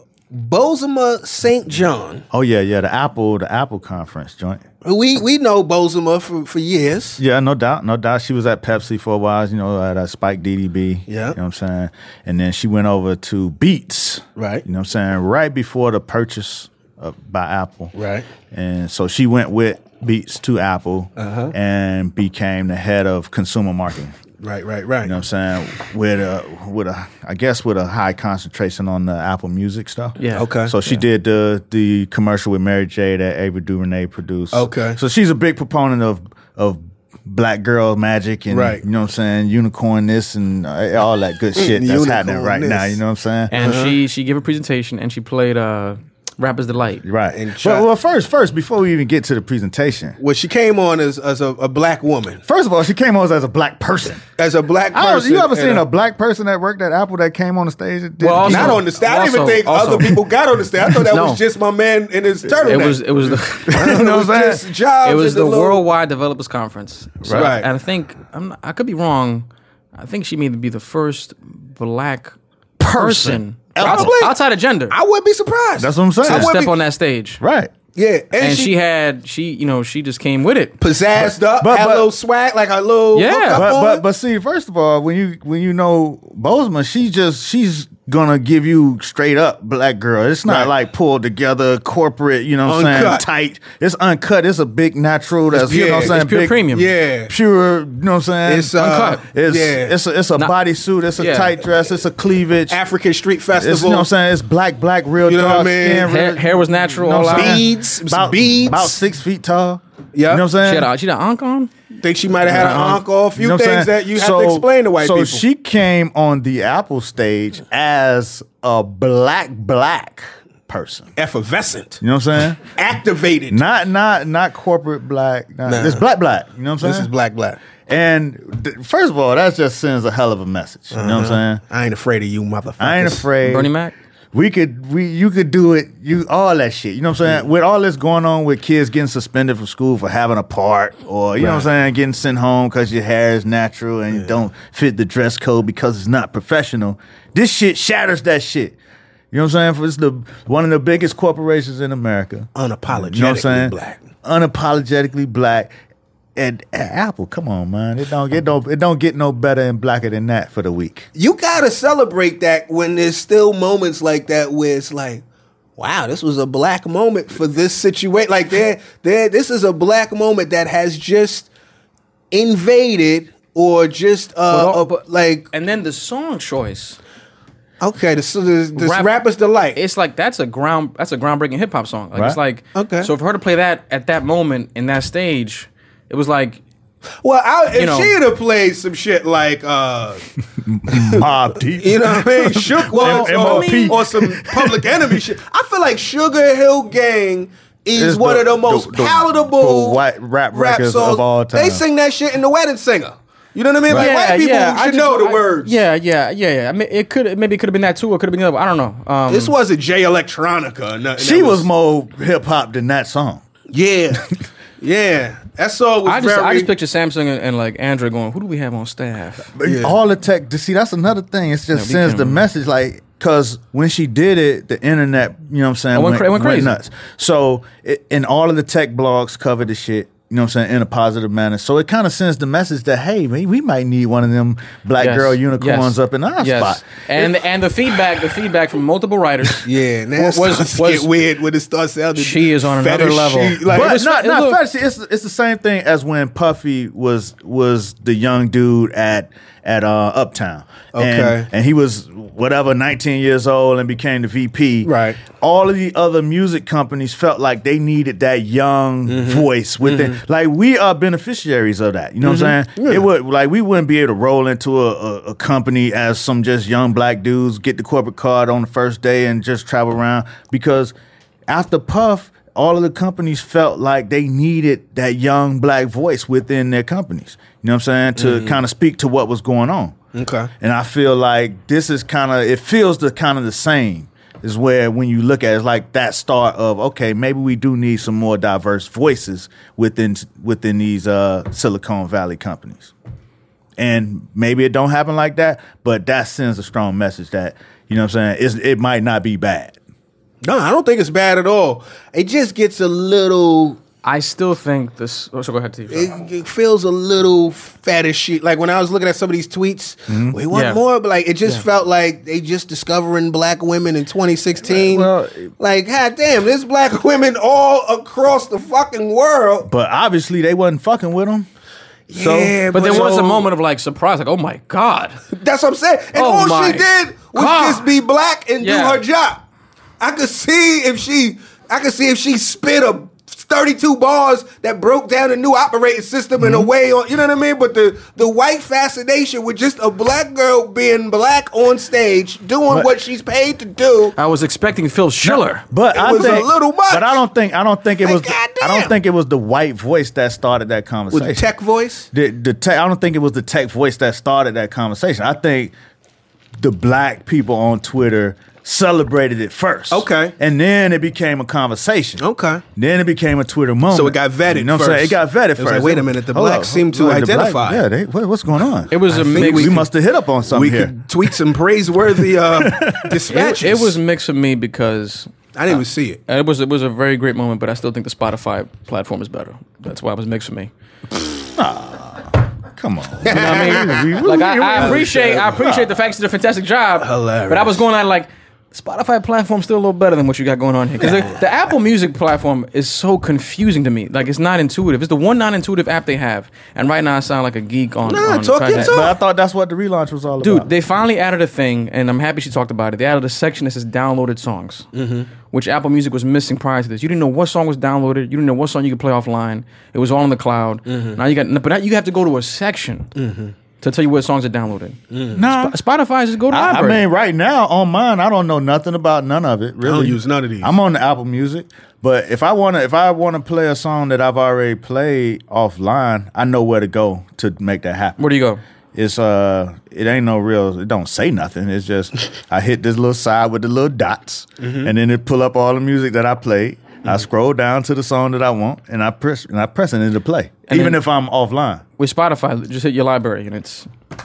D: Bozema Saint John,
E: Oh yeah, yeah. The Apple, the Apple conference joint.
D: we we know Bozema for, for years.
E: Yeah, no doubt, no doubt. She was at Pepsi for a while, you know, at uh, Spike D D B.
D: Yeah.
E: You know what I'm saying? And then she went over to Beats.
D: Right.
E: You know what I'm saying? Right before the purchase of, by Apple.
D: Right.
E: And so she went with Beats to Apple
D: Uh-huh.
E: and became the head of consumer marketing.
D: Right, right, right.
E: You know what I'm saying? With a with a I guess with a high concentration on the Apple Music stuff.
B: Yeah.
D: Okay.
E: So she did the the commercial with Mary J that Ava DuVernay produced.
D: Okay.
E: So she's a big proponent of of black girl magic and
D: Right.
E: you know what I'm saying, unicorn this and uh, all that good shit that's happening
D: Unicorn
E: right now.
D: this.
E: You know what I'm saying?
B: And she she gave a presentation and she played uh, Rapper's Delight.
E: Right.
D: And
E: But,
D: try-
E: well, first, first, before we even get to the presentation,
D: Well, she came on as as a, a black woman,
E: first of all, she came on as a black person.
D: as a black
E: I don't,
D: person.
E: you ever
D: and
E: seen a black person that worked at Apple that came on the stage? and did-
B: Well, also-
D: Not on the stage. I didn't even
B: Also-
D: think
B: also-
D: other people got on the stage. I thought that
B: No.
D: was just my man in his turtleneck.
B: It was it was the
D: you know what I'm saying? Jobs
B: it was
D: and
B: the
D: little-
B: Worldwide Developers Conference. So,
D: Right.
B: And I think I'm not, I could be wrong. I think she may be the first black person,
D: Probably.
B: outside, outside of gender
D: I wouldn't be surprised.
E: That's what I'm saying.
B: to
D: I wouldn't
B: step
D: be-
B: on that stage.
E: Right.
D: Yeah, and,
B: And
D: she,
B: she had she you know she just came with it.
D: pizzazzed up,
E: But-
D: had
E: but-
D: a little swag, like a little
B: Yeah.
D: hookup
E: But
D: on.
E: but but see, first of all, when you when you know Bozeman, she just she's gonna give you straight up black girl. It's not
D: Right.
E: like pulled together corporate, you know what I'm saying,
D: Uncut.
E: tight. It's uncut. It's a big natural that's you know what I'm
D: yeah,
E: saying,
B: it's pure
E: big,
B: premium.
D: yeah,
E: pure, you know what I'm saying?
D: it's uh,
B: Uncut.
E: It's
D: yeah,
E: it's a, it's a
B: Not-
E: bodysuit, it's a
B: Yeah.
E: tight dress, it's a cleavage.
D: African street festival.
E: It's, you know what I'm saying? It's black, black, real
D: You know what
E: dark
D: I mean?
E: skin.
B: Hair,
E: real-
B: hair was natural.
E: you know
B: all
E: what I'm
B: out.
E: saying?
D: Beads, some
E: about,
D: beads.
E: about six feet tall.
D: Yeah.
E: You know what I'm saying?
B: She had a, she had an ankh on.
D: Think she might have had an
E: Uh-huh.
D: uncle. A few
E: You know what I'm
D: things
E: saying?
D: that you have
E: So-
D: to explain to white
E: so
D: people.
E: she came on the Apple stage as a black black person.
D: effervescent,
E: You know what I'm saying?
D: activated.
E: Not not not corporate black. Not,
D: Nah.
E: It's black black. You know what I'm saying?
D: This is black, black.
E: And th- first of all, that just sends a hell of a message. You know what I'm saying?
D: I ain't afraid of you, motherfuckers.
E: I ain't afraid.
B: Bernie Mac.
E: We could we you could do it, you all that shit. You know what I'm saying? With all this going on with kids getting suspended from school for having a part, or you know what I'm saying, getting sent home because your hair is natural and you don't fit the dress code because it's not professional. This shit shatters that shit. You know what I'm saying? It's the one of the biggest corporations in America.
D: Unapologetically
E: You know what I'm saying?
D: black.
E: Unapologetically black. And, and Apple, come on, man. It don't get no it don't get no better and blacker than that for the week.
D: You gotta celebrate that when there's still moments like that where it's like, wow, this was a black moment for this situation. Like there, there, this is a black moment that has just invaded or just uh,
B: But all-
D: uh,
B: but-
D: like
B: And then the song choice.
D: okay, this this, this
B: Rap-
D: rapper's delight.
B: It's like that's a ground that's a groundbreaking hip hop song. Like it's
E: Right.
B: like
D: Okay.
B: So for her to play that at that moment in that stage, it was like
D: Well, I, if
B: You know.
D: she'd have played some shit like, uh,
E: Mob Deep.
D: you know what I mean, Shook ones
E: M-
D: or,
E: M O P.
D: or some Public Enemy shit. I feel like Sugar Hill Gang is
E: It's
D: one
E: the-
D: of the most
E: the- the-
D: palatable
E: the white rap records
D: songs.
E: of all time.
D: They sing that shit in The Wedding Singer. You know what I mean? Like white people
B: I
D: should
B: just-
D: know the
B: I-
D: words.
B: Yeah, yeah, yeah, yeah. I mean, it could maybe it could have been that too, or it could have been the other. I don't know. Um,
D: This wasn't J Electronica. Or nothing.
E: She
D: That
E: was more hip hop than that song.
D: Yeah. Yeah. That song was
B: I just
D: very...
B: I just picture Samsung and, and like Android going, who do we have on staff?
D: Yeah.
E: All the tech. See, that's another thing. It just
B: Yeah, we
E: sends
B: can-
E: the message, like, because when she did it, the internet, you know what I'm saying,
B: It went cra- it went crazy.
E: nuts. So, it, and all of the tech blogs covered the shit. You know what I'm saying, in a positive manner. So it kind of sends the message that, hey, man, we might need one of them black
B: Yes,
E: girl unicorns
B: yes,
E: up in our
B: yes.
E: spot.
B: And and the feedback, the feedback from multiple writers.
D: Yeah, now it
B: was-
D: starts to
B: was-
D: get weird when it starts sounding.
B: She is on another level.
D: fetishy. Like,
E: But
B: was-
E: not,
B: it
E: not
B: looked-
E: fantasy. It's it's the same thing as when Puffy was was the young dude at at uh, Uptown.
D: Okay.
E: And, and he was whatever, nineteen years old and became the V P.
D: Right.
E: All of the other music companies felt like they needed that young
D: Mm-hmm.
E: voice within.
D: Mm-hmm.
E: Like we are beneficiaries of that. You know
D: Mm-hmm.
E: what I'm saying?
D: Yeah.
E: It would like we wouldn't be able to roll into a, a, a company as some just young black dudes, get the corporate card on the first day and just travel around, because after Puff, all of the companies felt like they needed that young black voice within their companies. You know what I'm saying? To
D: Mm-hmm.
E: kind of speak to what was going on.
D: Okay.
E: And I feel like this is kind of, it feels the kind of the same, is where when you look at it, it's like that start of, okay, maybe we do need some more diverse voices within within these uh, Silicon Valley companies. And maybe it don't happen like that, but that sends a strong message that, you know what I'm saying, it's, it might not be bad.
D: No, I don't think it's bad at all. It just gets a little.
B: I still think this. Oh, so go ahead, T.
D: It, it feels a little fetishy. Like when I was looking at some of these tweets, we want
B: Yeah.
D: more, but like it just felt like they just discovering black women in twenty sixteen.
E: Well,
D: like, god damn, there's black women all across the fucking world.
E: But obviously they wasn't fucking with them. So,
D: Yeah,
B: But there was
D: so-
B: a moment of like surprise, like, oh my God.
D: That's what I'm saying. And
B: Oh
D: all
B: my
D: she did was
B: God.
D: just be black and
B: Yeah.
D: do her job. I could see if she, I could see if she spit a thirty-two bars that broke down a new operating system in a way, on, you know what I mean? But the the white fascination with just a black girl being black on stage doing
E: But-
D: what she's paid to do.
B: I was expecting Phil Schiller.
E: But
D: It
E: I
D: was a
E: think,
D: little much.
E: But I don't think I don't think it
D: Like,
E: was. The, I
D: goddamn.
E: don't think it was the white voice that started that
D: With
E: conversation.
D: the tech voice.
E: The, the tech, I don't think it was the tech voice that started that conversation. I think the black people on Twitter celebrated it first.
D: Okay.
E: And then it became a conversation.
D: Okay.
E: Then it became a Twitter moment.
D: So it got vetted
E: You know what I'm saying?
D: first.
E: It got vetted
D: It was
E: first.
D: like, wait a minute, the
E: Hold
D: blacks
E: up.
D: seem to
E: Look, the black-
D: identify.
E: yeah, they, what, what's going on?
B: It was
D: I
B: a
D: think
B: mix.
E: we
D: could-
E: must have hit up on something
D: We
E: here.
D: could tweet some praiseworthy uh, dispatches.
B: It, it was mixed for me because
D: I didn't even see it.
B: it was it was a very great moment, but I still think the Spotify platform is better. That's why it was mixed for me.
E: Come on.
B: You know what I mean?
E: We-
B: Like I,
E: we-
B: I appreciate I appreciate the fact you did a fantastic job.
D: Hilarious.
B: But I was going on like Spotify platform's still a little better than what you got going on here. Because the, the Apple Music platform is so confusing to me. Like it's not intuitive. It's the one non-intuitive app they have. And right now I sound like a geek on.
D: Nah,
B: on
D: talk your
B: that.
D: talk.
E: But I thought that's what the relaunch was all
B: Dude,
E: about.
B: they finally added a thing, and I'm happy she talked about it. They added a section that says downloaded songs,
D: Mm-hmm.
B: which Apple Music was missing prior to this. You didn't know what song was downloaded. You didn't know what song you could play offline. It was all on the cloud.
D: Mm-hmm.
B: Now you got, but now you have to go to a section to tell you what songs are downloaded.
E: Nah.
B: Sp- Spotify is just go to
E: I, I
B: library.
E: mean, right now on mine, I don't know nothing about none of it. Really,
D: I don't use none of these.
E: I'm on the Apple Music, but if I want to, if I want to play a song that I've already played offline, I know where to go to make that happen.
B: Where do you go?
E: It's uh, it ain't no real. It don't say nothing. It's just I hit this little side with the little dots, and then it pull up all the music that I played. I scroll down to the song that I want, and I press and I press it into play,
B: And
E: even
B: then-
E: if I'm offline.
B: With Spotify, just hit your library, and it's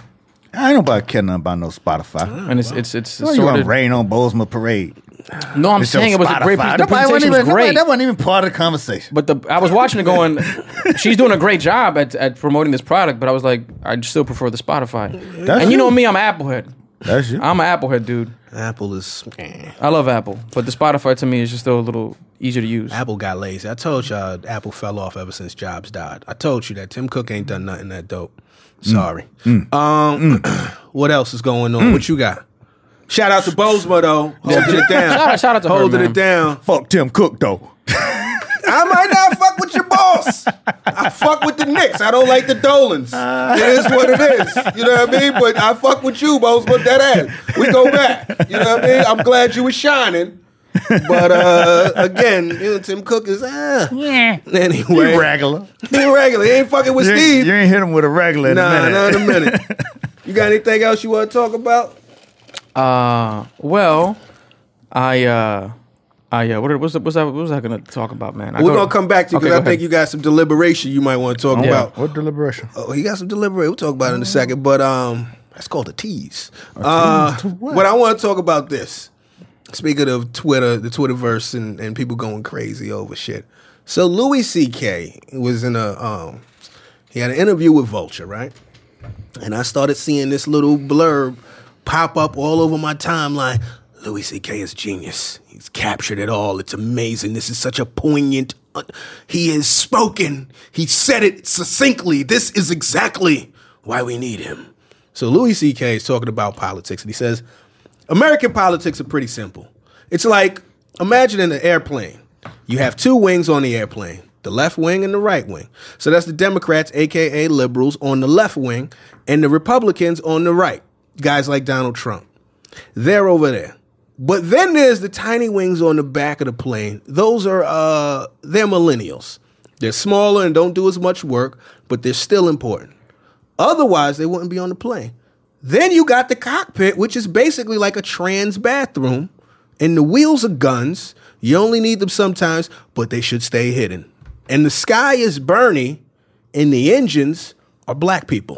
E: I ain't nobody care nothing about no Spotify.
B: and it's it's it's
E: Why you gonna
B: sorted.
E: rain on Bozeman Parade?
B: No, I'm
E: It's your
B: saying it was a great.
E: Spotify.
B: The
E: Nobody wasn't
B: presentation was
E: even-
B: great.
E: nobody- That wasn't even part of the conversation.
B: But the I was watching it going, she's doing a great job at, at promoting this product, but I was like, I still prefer the Spotify.
E: That's
B: and you know
E: you.
B: me, I'm an Applehead.
E: That's you.
B: I'm an Applehead dude.
D: Apple is. eh.
B: I love Apple, but the Spotify to me is just still a little easier to use.
D: Apple got lazy. I told y'all Apple fell off ever since Jobs died. I told you that Tim Cook ain't done nothing that dope. Sorry. Um, what else is going on? What you got? Shout out to Bozma though, holding it down.
B: Shout out- shout out to her,
D: holding
B: man.
D: it down.
E: Fuck Tim Cook though.
D: I might not fuck with your boss. I fuck with the Knicks. I don't like the Dolans. It is what it is. You know what I mean? But I fuck with you, Bozma. That ass. We go back. You know what I mean? I'm glad you was shining. But uh, again, you know, Tim Cook is ah. Anyway,
E: You regular.
D: he regular. He ain't fucking with
E: You ain't,
D: Steve.
E: you ain't hit him with a regular in
D: Nah,
E: a minute.
D: not in a minute. You got anything else you want to talk about?
B: Uh, well, I uh, I uh, what what's what's that? What was I gonna talk about, man? I
D: We're
B: go-
D: gonna come back to you
B: Okay,
D: because
B: go
D: I think
B: ahead.
D: you got some deliberation you might want to talk
B: Yeah.
D: about.
E: What deliberation?
D: Oh, he got some deliberation. We'll talk about it in a second, but um, that's called a tease. Uh,
E: To what?
D: but I want to talk about this. Speaking of Twitter, the Twitterverse, and, and people going crazy over shit. So Louis C K was in a um, he had an interview with Vulture, right? And I started seeing this little blurb pop up all over my timeline. Louis C K is genius. He's captured it all. It's amazing. This is such a poignant. Uh, he has spoken. He said it succinctly. This is exactly why we need him. So Louis C K is talking about politics, and he says, American politics are pretty simple. It's like, imagine in an airplane, you have two wings on the airplane, the left wing and the right wing. So that's the Democrats, a k a liberals, on the left wing, and the Republicans on the right, guys like Donald Trump. They're over there. But then there's the tiny wings on the back of the plane. Those are, uh, they're millennials. They're smaller and don't do as much work, but they're still important. Otherwise, they wouldn't be on the plane. Then you got the cockpit, which is basically like a trans bathroom, and the wheels are guns. You only need them sometimes, but they should stay hidden. And the sky is Bernie, and the engines are black people.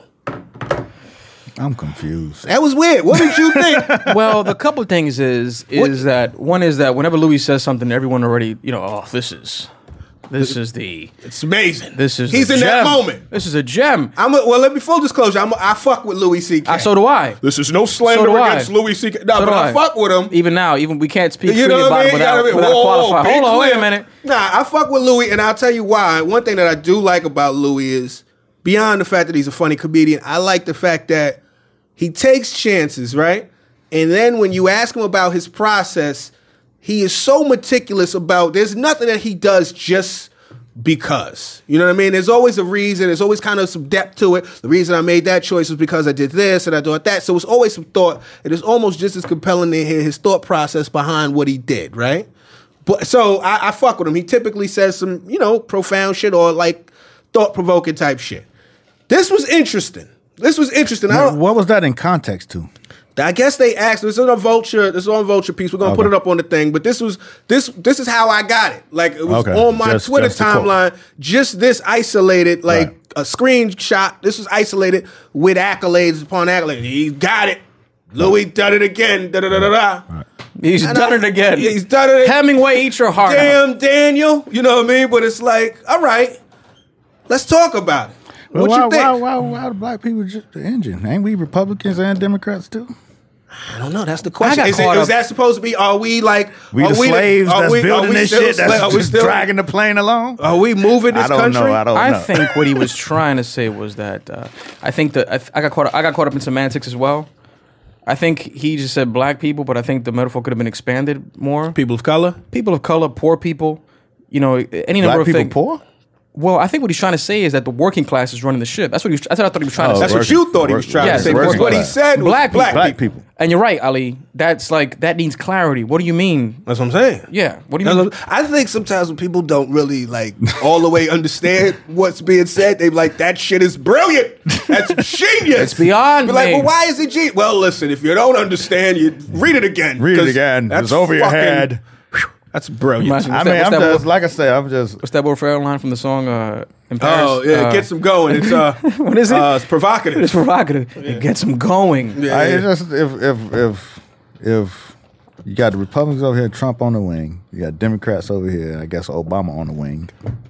E: I'm confused.
D: That was weird. What did you think?
B: Well, the couple of things is is
D: What?
B: that one is that whenever Louis says something, everyone already, you know, oh, this is this is the
D: It's amazing.
B: this is
D: He's
B: the
D: in that
B: gem.
D: moment.
B: This is a gem.
D: I'm a, well, let me full disclosure. I'm a, I fuck with Louis C K.
B: Uh, so do I.
D: This is no slander
B: So do I.
D: against Louis C K. No,
B: So
D: but
B: do
D: I.
B: I.
D: fuck with him.
B: Even now, even we can't speak
D: You
B: freely
D: know what
B: about
D: I
B: it
D: mean?
B: without,
D: You know what I mean?
B: without
D: Whoa, whoa,
B: qualifying.
D: be
B: Hold on, wait a
D: clear.
B: minute.
D: Nah, I fuck with Louis, and I'll tell you why. One thing that I do like about Louis is, beyond the fact that he's a funny comedian, I like the fact that he takes chances, right? And then when you ask him about his process, he is so meticulous about, there's nothing that he does just because. You know what I mean? There's always a reason. There's always kind of some depth to it. The reason I made that choice was because I did this and I thought that. So it's always some thought. It is almost just as compelling to hear his thought process behind what he did, right? But so I, I fuck with him. He typically says some, you know, profound shit or like thought-provoking type shit. This was interesting. This was interesting. I, don't,
E: What was that in context to?
D: I guess they asked. This is on a Vulture. This is on a Vulture piece. We're gonna
E: Okay.
D: put it up on the thing. But this was this. This is how I got it. Like it was
E: Okay.
D: on my
E: Just-
D: Twitter
E: just the quote.
D: timeline. Just this isolated, like
E: Right.
D: a screenshot. This was isolated with accolades upon accolades. He got it. Louis done it again. Da da da da da.
B: He's
D: And
B: done
D: I-
B: it again.
D: Yeah, he's done it.
B: Hemingway, eat your heart out.
D: Damn, Daniel. You know what I mean? But it's like, all right, let's talk about it.
E: Well,
D: What
E: why,
D: you think?
E: why, why, why the black people just the engine? Ain't we Republicans and Democrats too?
D: I don't know. That's the question.
B: got
D: Is, it,
B: caught
D: is
B: up-
D: that supposed to be? Are we like?
E: We
D: are
E: the slaves
D: are
E: that's
D: we- are
E: building
D: we
E: this
D: still
E: shit
D: sla-
E: that's
D: are we
E: just
D: still-
E: dragging the plane along?
D: Are we moving this
E: I don't
D: country?
E: know. I don't
B: I
E: know.
B: think what he was trying to say was that uh, I think that I, th- I got caught. I got caught up in semantics as well. I think he just said black people, but I think the metaphor could have been expanded more.
D: People of color.
B: People of color, poor people, you know, any number
E: Black
B: of
E: people
B: things.
E: poor?
B: Well, I think what he's trying to say is that the working class is running the ship. That's what he was, that's what I thought he was trying
E: Oh,
B: to
D: That's
B: say.
D: what you thought he was trying
B: Yes,
D: to say.
B: working
D: Because what he
E: class.
D: said was
B: Black
D: black,
B: people.
E: Black people.
B: And you're right, Ali. That's like that needs clarity. What do you mean?
D: That's what I'm saying.
B: Yeah. What do you
D: That's
B: mean?
D: what- I think sometimes when people don't really like all the way understand what's being said, they be like, that shit is brilliant. That's genius.
B: It's beyond
D: Be like,
B: me.
D: well, why is it genius? Well, listen, if you don't understand, you read it again.
E: Read it
D: 'Cause
E: again.
D: that's
E: It's over your
D: fucking-
E: head.
D: That's brilliant.
B: Reminds me-
E: I
B: What's
E: mean,
B: that-
E: I'm
B: what's that
E: just
B: word?
E: like I said, I'm just
B: What's that word for airline from the song uh, in Paris?
D: Oh, yeah,
B: Uh,
D: it gets them going. It's uh,
B: What is it?
D: Uh, it's provocative.
B: It's provocative. It gets them going.
D: Yeah,
E: I
D: yeah.
E: it's just if if if if you got the Republicans over here, Trump on the wing, you got Democrats over here, I guess Obama on the wing,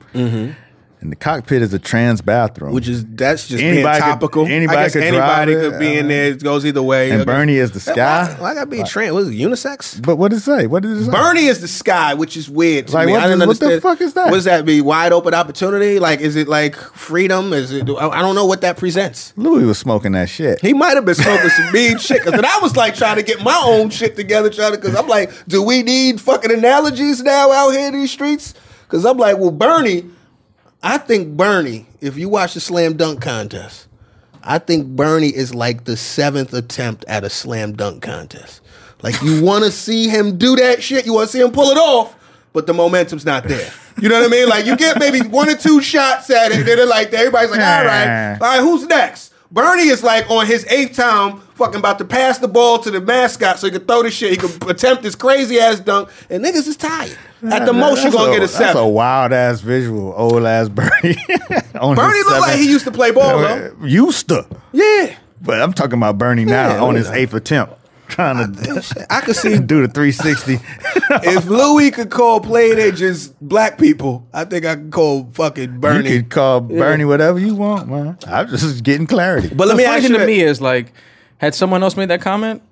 E: and the cockpit is a trans bathroom,
D: Which is that's just
E: Anybody
D: being
E: could-
D: topical.
E: anybody
D: I guess
E: could
D: anybody
E: drive it,
D: could be in
E: uh,
D: there. It goes either way.
E: and
D: Okay.
E: Bernie is the sky.
D: Why, why gotta be trans? What is it? Unisex?
E: But what did it say? What did it say?
D: Bernie is the sky, which is weird to
E: Like,
D: me.
E: what
D: I didn't
E: does- what the
D: understand.
E: fuck is that?
D: What does that mean? Wide open opportunity? Like, is it like freedom? Is it? I I don't know what that presents.
E: Louis was smoking that shit.
D: He might have been smoking some mean shit. Cause then I was like trying to get my own shit together, trying to. Cause I'm like, do we need fucking analogies now out here in these streets? Cause I'm like, well, Bernie. I think Bernie. If you watch the slam dunk contest, I think Bernie is like the seventh attempt at a slam dunk contest. Like you want to see him do that shit. You want to see him pull it off, but the momentum's not there. You know what I mean? Like you get maybe one or two shots at it, then they're like, everybody's like, all right, all right, who's next? Bernie is like on his eighth time, fucking about to pass the ball to the mascot so he can throw the shit. He can attempt this crazy ass dunk, and niggas is tired. At the most, you're
E: That's
D: gonna
E: a-
D: get a
E: That's a
D: seven.
E: wild ass visual, old ass Bernie. on
D: Bernie
E: his
D: looked like
E: seventh-
D: he used to play ball though.
E: Used to,
D: Yeah.
E: but I'm talking about Bernie now
D: Yeah,
E: on his
D: yeah.
E: eighth attempt, trying to
D: I could see
E: do the three sixty.
D: if Louis could call playing agents black people, I think I could call fucking Bernie.
E: You could call Bernie whatever you want, man. I'm just getting clarity.
D: But let
B: the
D: me
B: funny
D: ask
B: thing
D: you
B: to
D: that.
B: me is like, had someone else made that comment,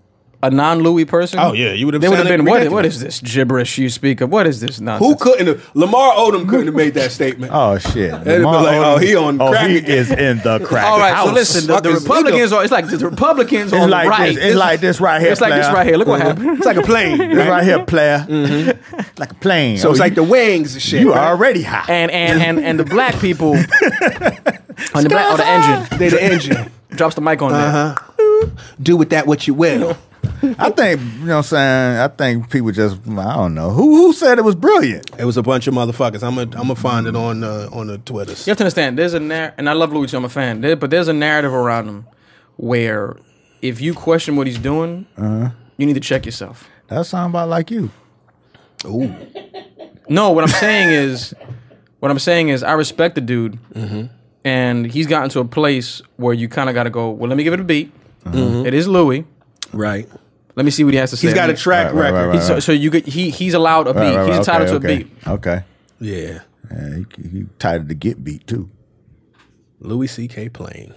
B: a non-Louis person.
D: Oh yeah, you would have.
B: They would have been. What,
D: ridiculous.
B: what is this gibberish you speak of? What is this nonsense?
D: Who couldn't have? Lamar Odom couldn't have made that statement.
E: Oh shit!
D: They'd have been like, oh, he on
E: Oh,
D: crack
E: he
D: again.
E: is in the crack.
B: All right,
E: house.
B: so listen, the,
D: Fuck
B: the
D: is
B: Republicans
D: legal.
B: are. It's like the Republicans
E: It's
B: on
E: like
B: the right.
E: this. It's like this right here.
B: It's like this
E: player.
B: right here. Look what happened.
D: It's like a plane.
E: This
D: right?
E: right here, player. Like a plane.
D: So
E: Oh,
D: it's
E: you-
D: like the wings and shit.
E: you
D: right?
E: are already hot.
B: And and and and the black people on the black on the engine
D: They the engine.
B: drops the mic on there.
D: Do with that what you will.
E: I think you know what I'm saying. I think people just I don't know who who said it was brilliant.
D: It was a bunch of motherfuckers. I'm gonna I'm gonna find it on uh, on the Twitters.
B: You have to understand. There's a narr- and I love Louis too. I'm a fan. There, but there's a narrative around him where if you question what he's doing, you need to check yourself.
E: That sound about like you.
D: Ooh.
B: No, what I'm saying is, what I'm saying is, I respect the dude, and he's gotten to a place where you kind of got to go. Well, let me give it a beat. It is Louis.
D: Right.
B: Let me see what he has to say.
D: He's got a
B: He-
D: track
E: Right, right,
D: record.
E: right,
B: He's, so, so you get he he's allowed a beat.
E: Right, right,
B: he's
E: right,
B: entitled
E: okay,
B: to a
E: okay.
B: beat.
E: Okay.
D: Yeah.
E: Yeah, he, he tied to get beat too.
D: Louis C K playing.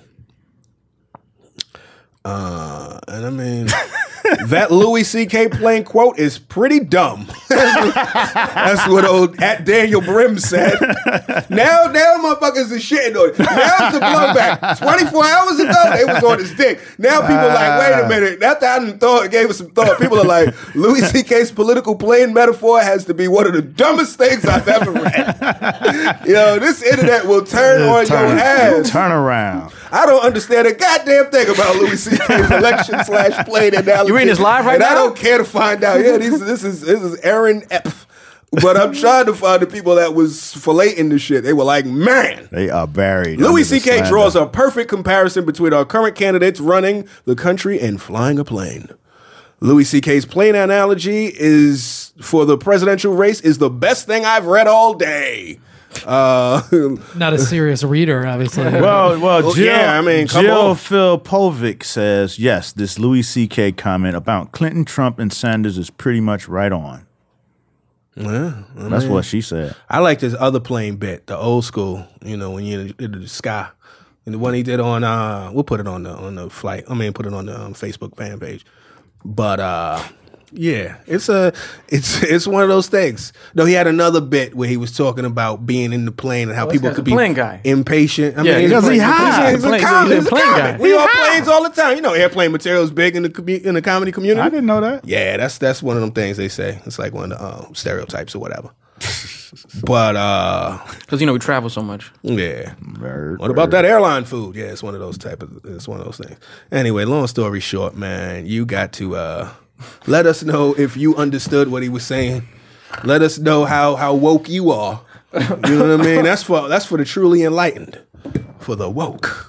D: Uh, and I mean, that Louis C K playing quote is pretty dumb. That's what old at Daniel Brim said. Now, now motherfuckers is shitting on it. Now it's a blowback. twenty-four hours ago, they was on his dick. Now people are like, wait a minute. After I done thought, gave us some thought, people are like, Louis C K's political playing metaphor has to be one of the dumbest things I've ever read. Yo, this internet will turn on
E: turn,
D: your ass.
E: turn around.
D: I don't understand a goddamn thing about Louis C K's election slash playing analogy.
B: You reading this live right
D: and
B: now?
D: I don't care to find out. Yeah, these, this is this is Aaron F. But I'm trying to find the people that was filleting the shit. They were like, man.
E: They are buried.
D: Louis
E: under
D: C
E: the
D: K
E: slander.
D: draws a perfect comparison between our current candidates running the country and flying a plane. Louis C K's plane analogy is for the presidential race is the best thing I've read all day. Uh,
F: Not a serious reader, obviously.
E: Well, well,
D: Well,
E: Jill,
D: yeah, I mean, come
E: Jill
D: on.
E: Philpovic says yes. This Louis C K comment about Clinton, Trump, and Sanders is pretty much right on.
D: yeah, I
E: That's
D: mean,
E: what she said.
D: I like this other plane bit, the old school. You know, when you're in the, in the sky, and the one he did on. Uh, we'll put it on the on the flight. I mean, put it on the um, Facebook fan page. But uh, yeah, it's a it's it's one of those things. No, he had another bit where he was talking about being in the plane and how
B: this
D: people
B: guy's
D: could
B: a
D: be
B: plane guy.
D: impatient. I
B: Yeah,
D: mean,
B: because
D: he's
B: he
D: a-
B: high.
D: He's a
B: Plane-
D: comic.
B: he's a
D: He's a
B: plane
D: comic.
B: guy.
D: We
E: He
D: on
E: high.
D: planes all the time. You know, airplane material is big in the commu- in the comedy community.
E: I didn't know that.
D: Yeah, that's that's one of them things they say. It's like one of the uh, stereotypes or whatever. But uh,
B: Because you know we travel so much.
D: yeah.
E: Bird,
D: What about
E: bird.
D: that airline food? Yeah, it's one of those type of. It's one of those things. Anyway, long story short, man, you got to uh, let us know if you understood what he was saying. Let us know how how woke you are. You know what I mean? That's for that's for the truly enlightened. For the woke.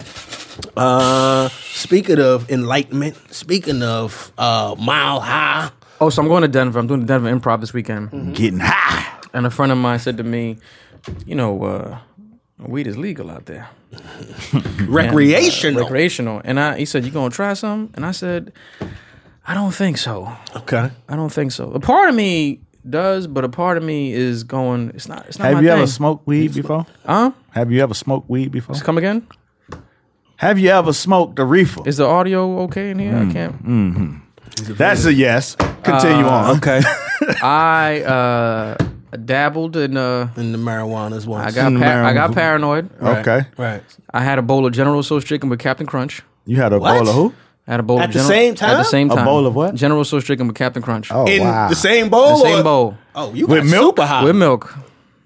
D: Uh, speaking of enlightenment, speaking of uh, mile high.
B: Oh, so I'm going to Denver. I'm doing the Denver Improv this weekend.
E: Getting high.
B: And a friend of mine said to me, you know, uh, weed is legal out there.
D: Recreational.
B: And, uh, recreational. And I, he said, you going to try some? And I said, I don't think so.
D: Okay.
B: I don't think so. A part of me does, but a part of me is going, it's not, it's not
E: Have
B: my
E: you
B: thing.
E: ever smoked weed before?
B: Huh?
E: Have you ever smoked weed before?
B: Come again?
E: Have you ever smoked a reefer?
B: Is the audio okay in here? I can't.
E: That's a yes. Continue on.
D: Okay.
B: I uh, dabbled in, uh,
D: In the marijuana's one.
B: I got,
E: In the
B: par- I got
E: marijuana.
B: paranoid.
E: Okay.
D: Right.
B: I had a bowl of General Tso's chicken with Captain Crunch.
E: You had a
D: What?
E: bowl of who?
B: I had a bowl
D: At
B: of
D: the
B: General,
D: same time?
B: At the same
E: A
B: time.
E: bowl of what?
B: General Tso's chicken with Captain Crunch.
E: Oh,
D: In
E: wow.
D: the same bowl?
B: The same
D: or-
B: bowl.
D: Oh, you
E: With
D: got
E: milk?
D: super high.
B: With milk.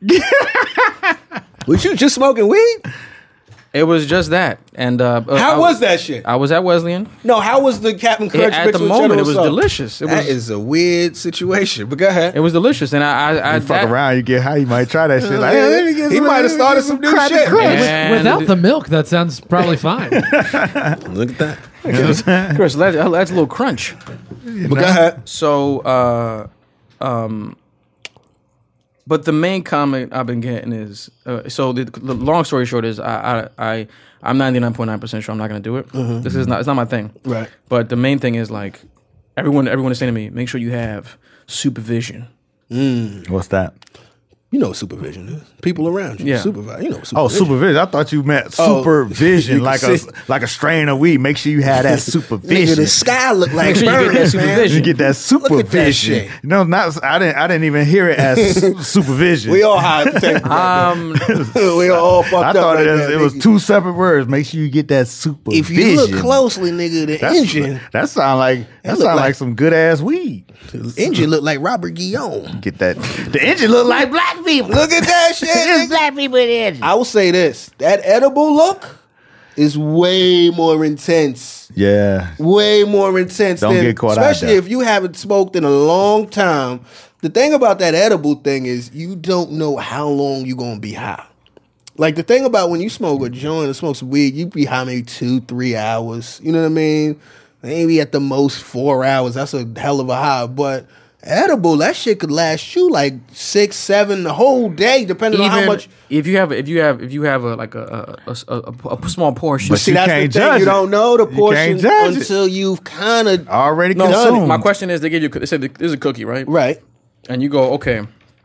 D: Was you just smoking weed?
B: It was just that. And uh,
D: How
B: I,
D: was that shit?
B: I was at Wesleyan.
D: No, how was the Captain Crunch
B: at
D: mixed
B: the
D: with
B: moment,
D: General
B: it was
D: Tso?
B: delicious. It
D: That
B: was.
D: is a weird situation. But go ahead.
B: It was delicious, and I, I, I
E: You fuck
B: that-
E: around, you get high, you might try that shit. Like, hey, let me get
D: He
E: some-
D: might have
E: let me
D: started
E: get
D: some new
E: crack
D: shit.
E: crunch.
B: And-
F: Without the milk, that sounds probably fine.
D: Look at that.
B: Chris, that's, that's a little crunch.
D: But go ahead.
B: So, uh, um, but the main comment I've been getting is, uh, so the, the long story short is, I, I, I I'm ninety-nine point nine percent sure I'm not going to do it. This is not, it's not my thing.
D: Right.
B: But the main thing is like, everyone, everyone is saying to me, make sure you have supervision.
E: What's that?
D: You know what supervision is. People around you.
B: Yeah.
D: Supervise. You know what
E: Oh,
D: supervision.
E: supervision. I thought you meant
D: Oh,
E: supervision,
D: you
E: like
D: can
E: a
D: see-
E: like a strain of weed. Make sure you have that
D: Nigga,
E: supervision.
D: the sky look like
B: sure you get that
D: birds, man.
B: supervision.
E: You get that
D: Look at that
E: supervision.
D: shit.
E: No, not I didn't. I didn't even hear it as su- supervision.
D: We all high at the table.
B: Um,
D: we all fucked
E: I
D: up.
E: thought
D: right
E: it, was,
D: now,
E: it was
D: nigga.
E: two separate words. Make sure you get that supervision.
D: If you look closely, nigga, the
E: That's,
D: engine,
E: that sound like that
D: look
E: sound like,
D: like-
E: some good ass weed.
D: the engine look like Robert Guillaume.
E: Get that. The engine look like black people.
D: Look at that shit. nigga.
E: black people in the engine.
D: I will say this: that edible look is way more intense.
E: Yeah.
D: Way more intense.
E: Don't
D: than,
E: get caught out
D: especially
E: there.
D: if you haven't smoked in a long time. The thing about that edible thing is you don't know how long you're gonna be high. Like the thing about when you smoke a joint or smoke some weed, you be high maybe two, three hours. You know what I mean? Maybe at the most four hours. That's a hell of a high. But edible, that shit could last you like six, seven, the whole day, depending on how
B: even
D: much.
B: if you have if you have if you have a like a a, a, a, a small portion.
E: But
D: See,
E: you
D: that's the
E: can't
D: thing.
E: judge
D: You
E: it.
D: don't know the
E: You
D: portion
E: can't judge it.
D: until you've kind of
E: Already
B: no,
E: consumed.
B: my question is, they give you they said this is a cookie, right?
D: right.
B: And you go, okay,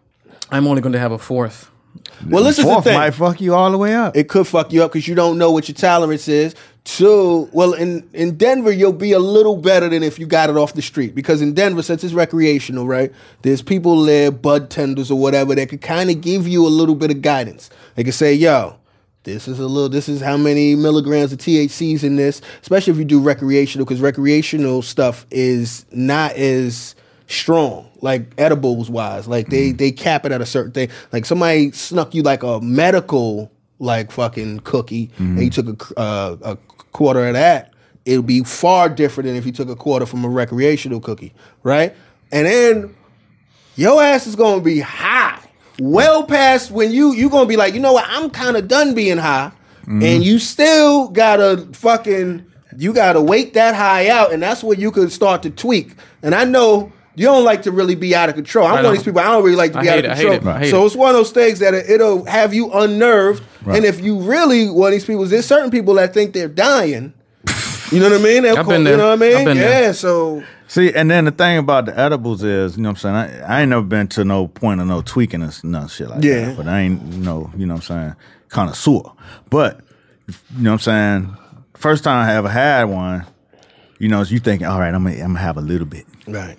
B: I'm only going to have a fourth.
D: Well, this is the
E: Fourth
D: thing.
E: might fuck you all the way up.
D: It could fuck you up because you don't know what your tolerance is. Two, well, in, in Denver, you'll be a little better than if you got it off the street. Because in Denver, since it's recreational, right, there's people there, bud tenders or whatever, that could kind of give you a little bit of guidance. They could say, yo, this is a little, this is how many milligrams of T H C's in this, especially if you do recreational, because recreational stuff is not as strong, like edibles wise. Like they they cap it at a certain thing. Like somebody snuck you like a medical like fucking cookie, and you took a uh, a quarter of that. It'll be far different than if you took a quarter from a recreational cookie, right? And then your ass is gonna be high, well past when you you gonna be like, you know what? I'm kind of done being high, and you still gotta fucking you gotta wait that high out, and that's where you could start to tweak. And I know. You don't like to really be out of control. I'm
B: I
D: one
B: know.
D: of these people. I don't really like to
B: I
D: be out
B: hate
D: of
B: it. I
D: control.
B: hate it. I hate
D: so
B: it.
D: it's one of those things that it- it'll have you unnerved.
E: Right.
D: And if you really one of these people, there's certain people that think they're dying. You know what I mean? They'll
B: I've
D: call-
B: been
D: You
B: there.
D: know what I mean?
B: I've been
D: yeah.
B: there.
D: So
E: See, and then the thing about the edibles is, you know what I'm saying? I, I ain't never been to no point of no tweaking and no shit like
D: Yeah.
E: that. But I ain't, no, you know what I'm saying, connoisseur. But, you know what I'm saying? First time I ever had one, you know, you thinking, all right, I'm gonna, I'm gonna have a little bit.
D: right,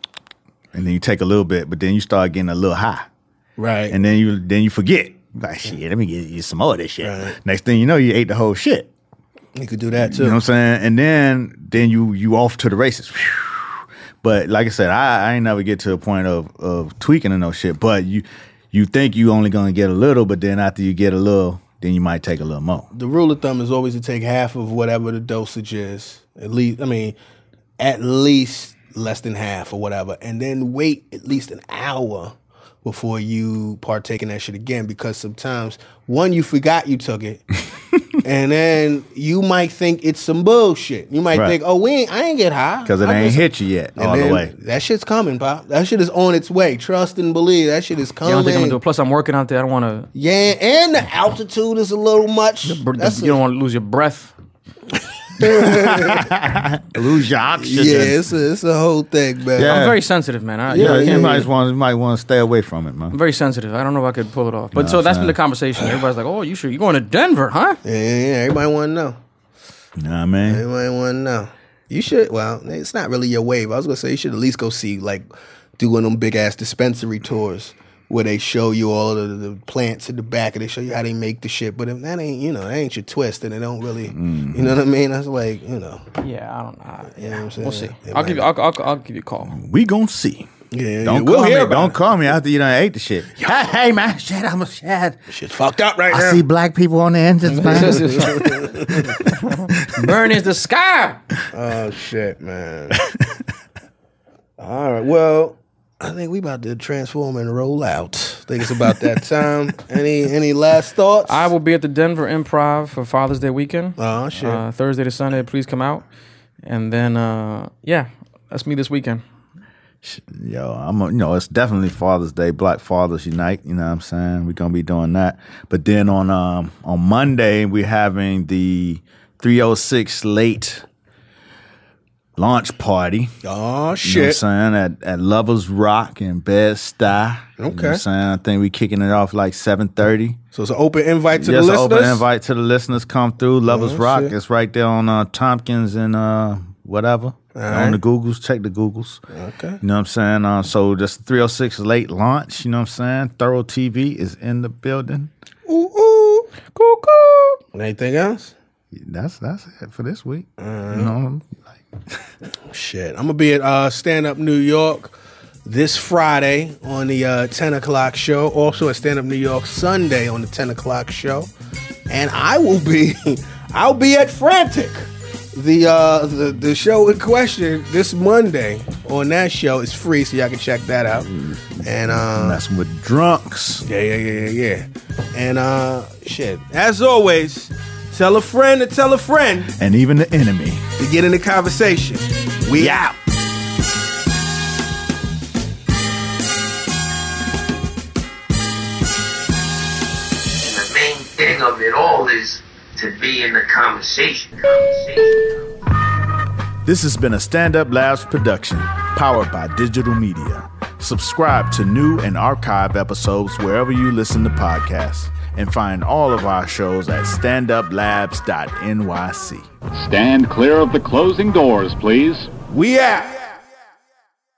E: And then you take a little bit, but then you start getting a little high.
D: right,
E: And then you then you forget. Like, shit, let me get you some more of this shit.
D: Right.
E: Next thing you know, you ate the whole shit.
D: you could do that too.
E: You know what I'm saying? And then then you you off to the races. But like I said, I, I ain't never get to a point of, of tweaking and no shit. But you you think you only gonna get a little, but then after you get a little, then you might take a little more.
D: The rule of thumb is always to take half of whatever the dosage is. At least, I mean, at least less than half or whatever, and then wait at least an hour before you partake in that shit again. Because sometimes, one, you forgot you took it, and then you might think it's some bullshit. You might
E: Right.
D: think, oh, we ain't, I ain't get high
E: Because it
D: I
E: ain't
D: just-
E: hit you yet
D: And
E: all the
D: then
E: way.
D: That shit's coming, pop. That shit is on its way. Trust and believe. That shit is
B: I
D: coming.
B: don't think I'm gonna do it. Plus, I'm working out there. I don't want to.
D: Yeah, and the altitude is a little much. That's
B: You
D: a-
B: don't want to lose your breath.
E: Lose your oxygen.
D: yeah, it's a, it's a whole thing, man.
E: Yeah.
B: I'm very sensitive, man. I,
E: Yeah,
B: yeah,
E: you
D: yeah,
E: might
D: yeah.
E: want you might want to stay away from it, man.
B: I'm very sensitive. I don't know if I could pull it off. But
E: No,
B: so that's
E: fine.
B: been the conversation. Everybody's like, "Oh, you sure? You going to Denver, huh?"
D: Yeah, yeah, yeah. Everybody want to know.
E: Nah, man.
D: Everybody want to know. You should. Well, it's not really your wave. I was gonna say you should at least go see like do one of them big ass dispensary tours where they show you all of the, the plants in the back and they show you how they make the shit. But if that ain't, you know, that ain't your twist, and it don't really, you know what I mean? That's like, you know,
B: Yeah, I don't know.
D: you know what I'm saying?
B: We'll see.
D: It
B: I'll
D: might-
B: give you. I'll, I'll, I'll give you a call.
E: We gonna see.
D: Yeah,
E: Don't
D: yeah.
E: call
D: We'll
E: me.
D: hear about
E: Don't
D: it.
E: call me after you done ate the shit. Hey, hey, man, shit, I'm a shit.
D: Shit's fucked up right
E: I
D: now.
E: see black people on the engines, man.
B: Burn is the sky.
D: Oh shit, man. All right. Well, I think we about to transform and roll out. I think it's about that time. Any any last thoughts?
B: I will be at the Denver Improv for Father's Day weekend.
D: Oh shit.
B: Uh, Thursday to Sunday. Please come out. And then, uh, yeah, that's me this weekend.
E: Yo, I'm a, you know, it's definitely Father's Day, Black Fathers Unite, you know what I'm saying? We're going to be doing that. But then on um on Monday, we're having the three oh six late launch party.
D: Oh, shit.
E: You know what I'm saying? At, at Lovers Rock in Bed-Stuy.
D: Okay.
E: You know what I'm saying? I think we kicking it off like seven thirty.
D: So it's an open invite to
E: Just
D: the
E: an
D: listeners?
E: open invite to the listeners. Come through. Lovers
D: Oh,
E: Rock.
D: shit.
E: It's right there on uh, Tompkins and uh, whatever.
D: right.
E: On the Googles. Check the Googles.
D: Okay.
E: You know what I'm saying? Uh, so just three oh six late launch. You know what I'm saying? Thorough T V is in the building.
D: Ooh, ooh. Cool, cool. Anything else?
E: That's that's it for this week. You know,
D: Shit. I'm going to be at uh, Stand Up New York this Friday on the uh, ten o'clock show. Also at Stand Up New York Sunday on the ten o'clock show. And I will be, I'll be at Frantic. The, uh, the the show in question this Monday on that show is free, so y'all can check that out. And uh,
E: messing with drunks.
D: yeah, yeah, yeah, yeah, yeah. And uh, shit. As always, tell a friend to tell a friend
E: And even the enemy.
D: to get in the conversation. We out.
H: And the main thing of it all is to be in the conversation. Conversation.
E: This has been a Stand Up Labs production, powered by digital media. Subscribe to new and archive episodes wherever you listen to podcasts, and find all of our shows at stand up labs dot N Y C.
I: Stand clear of the closing doors, please.
D: We out.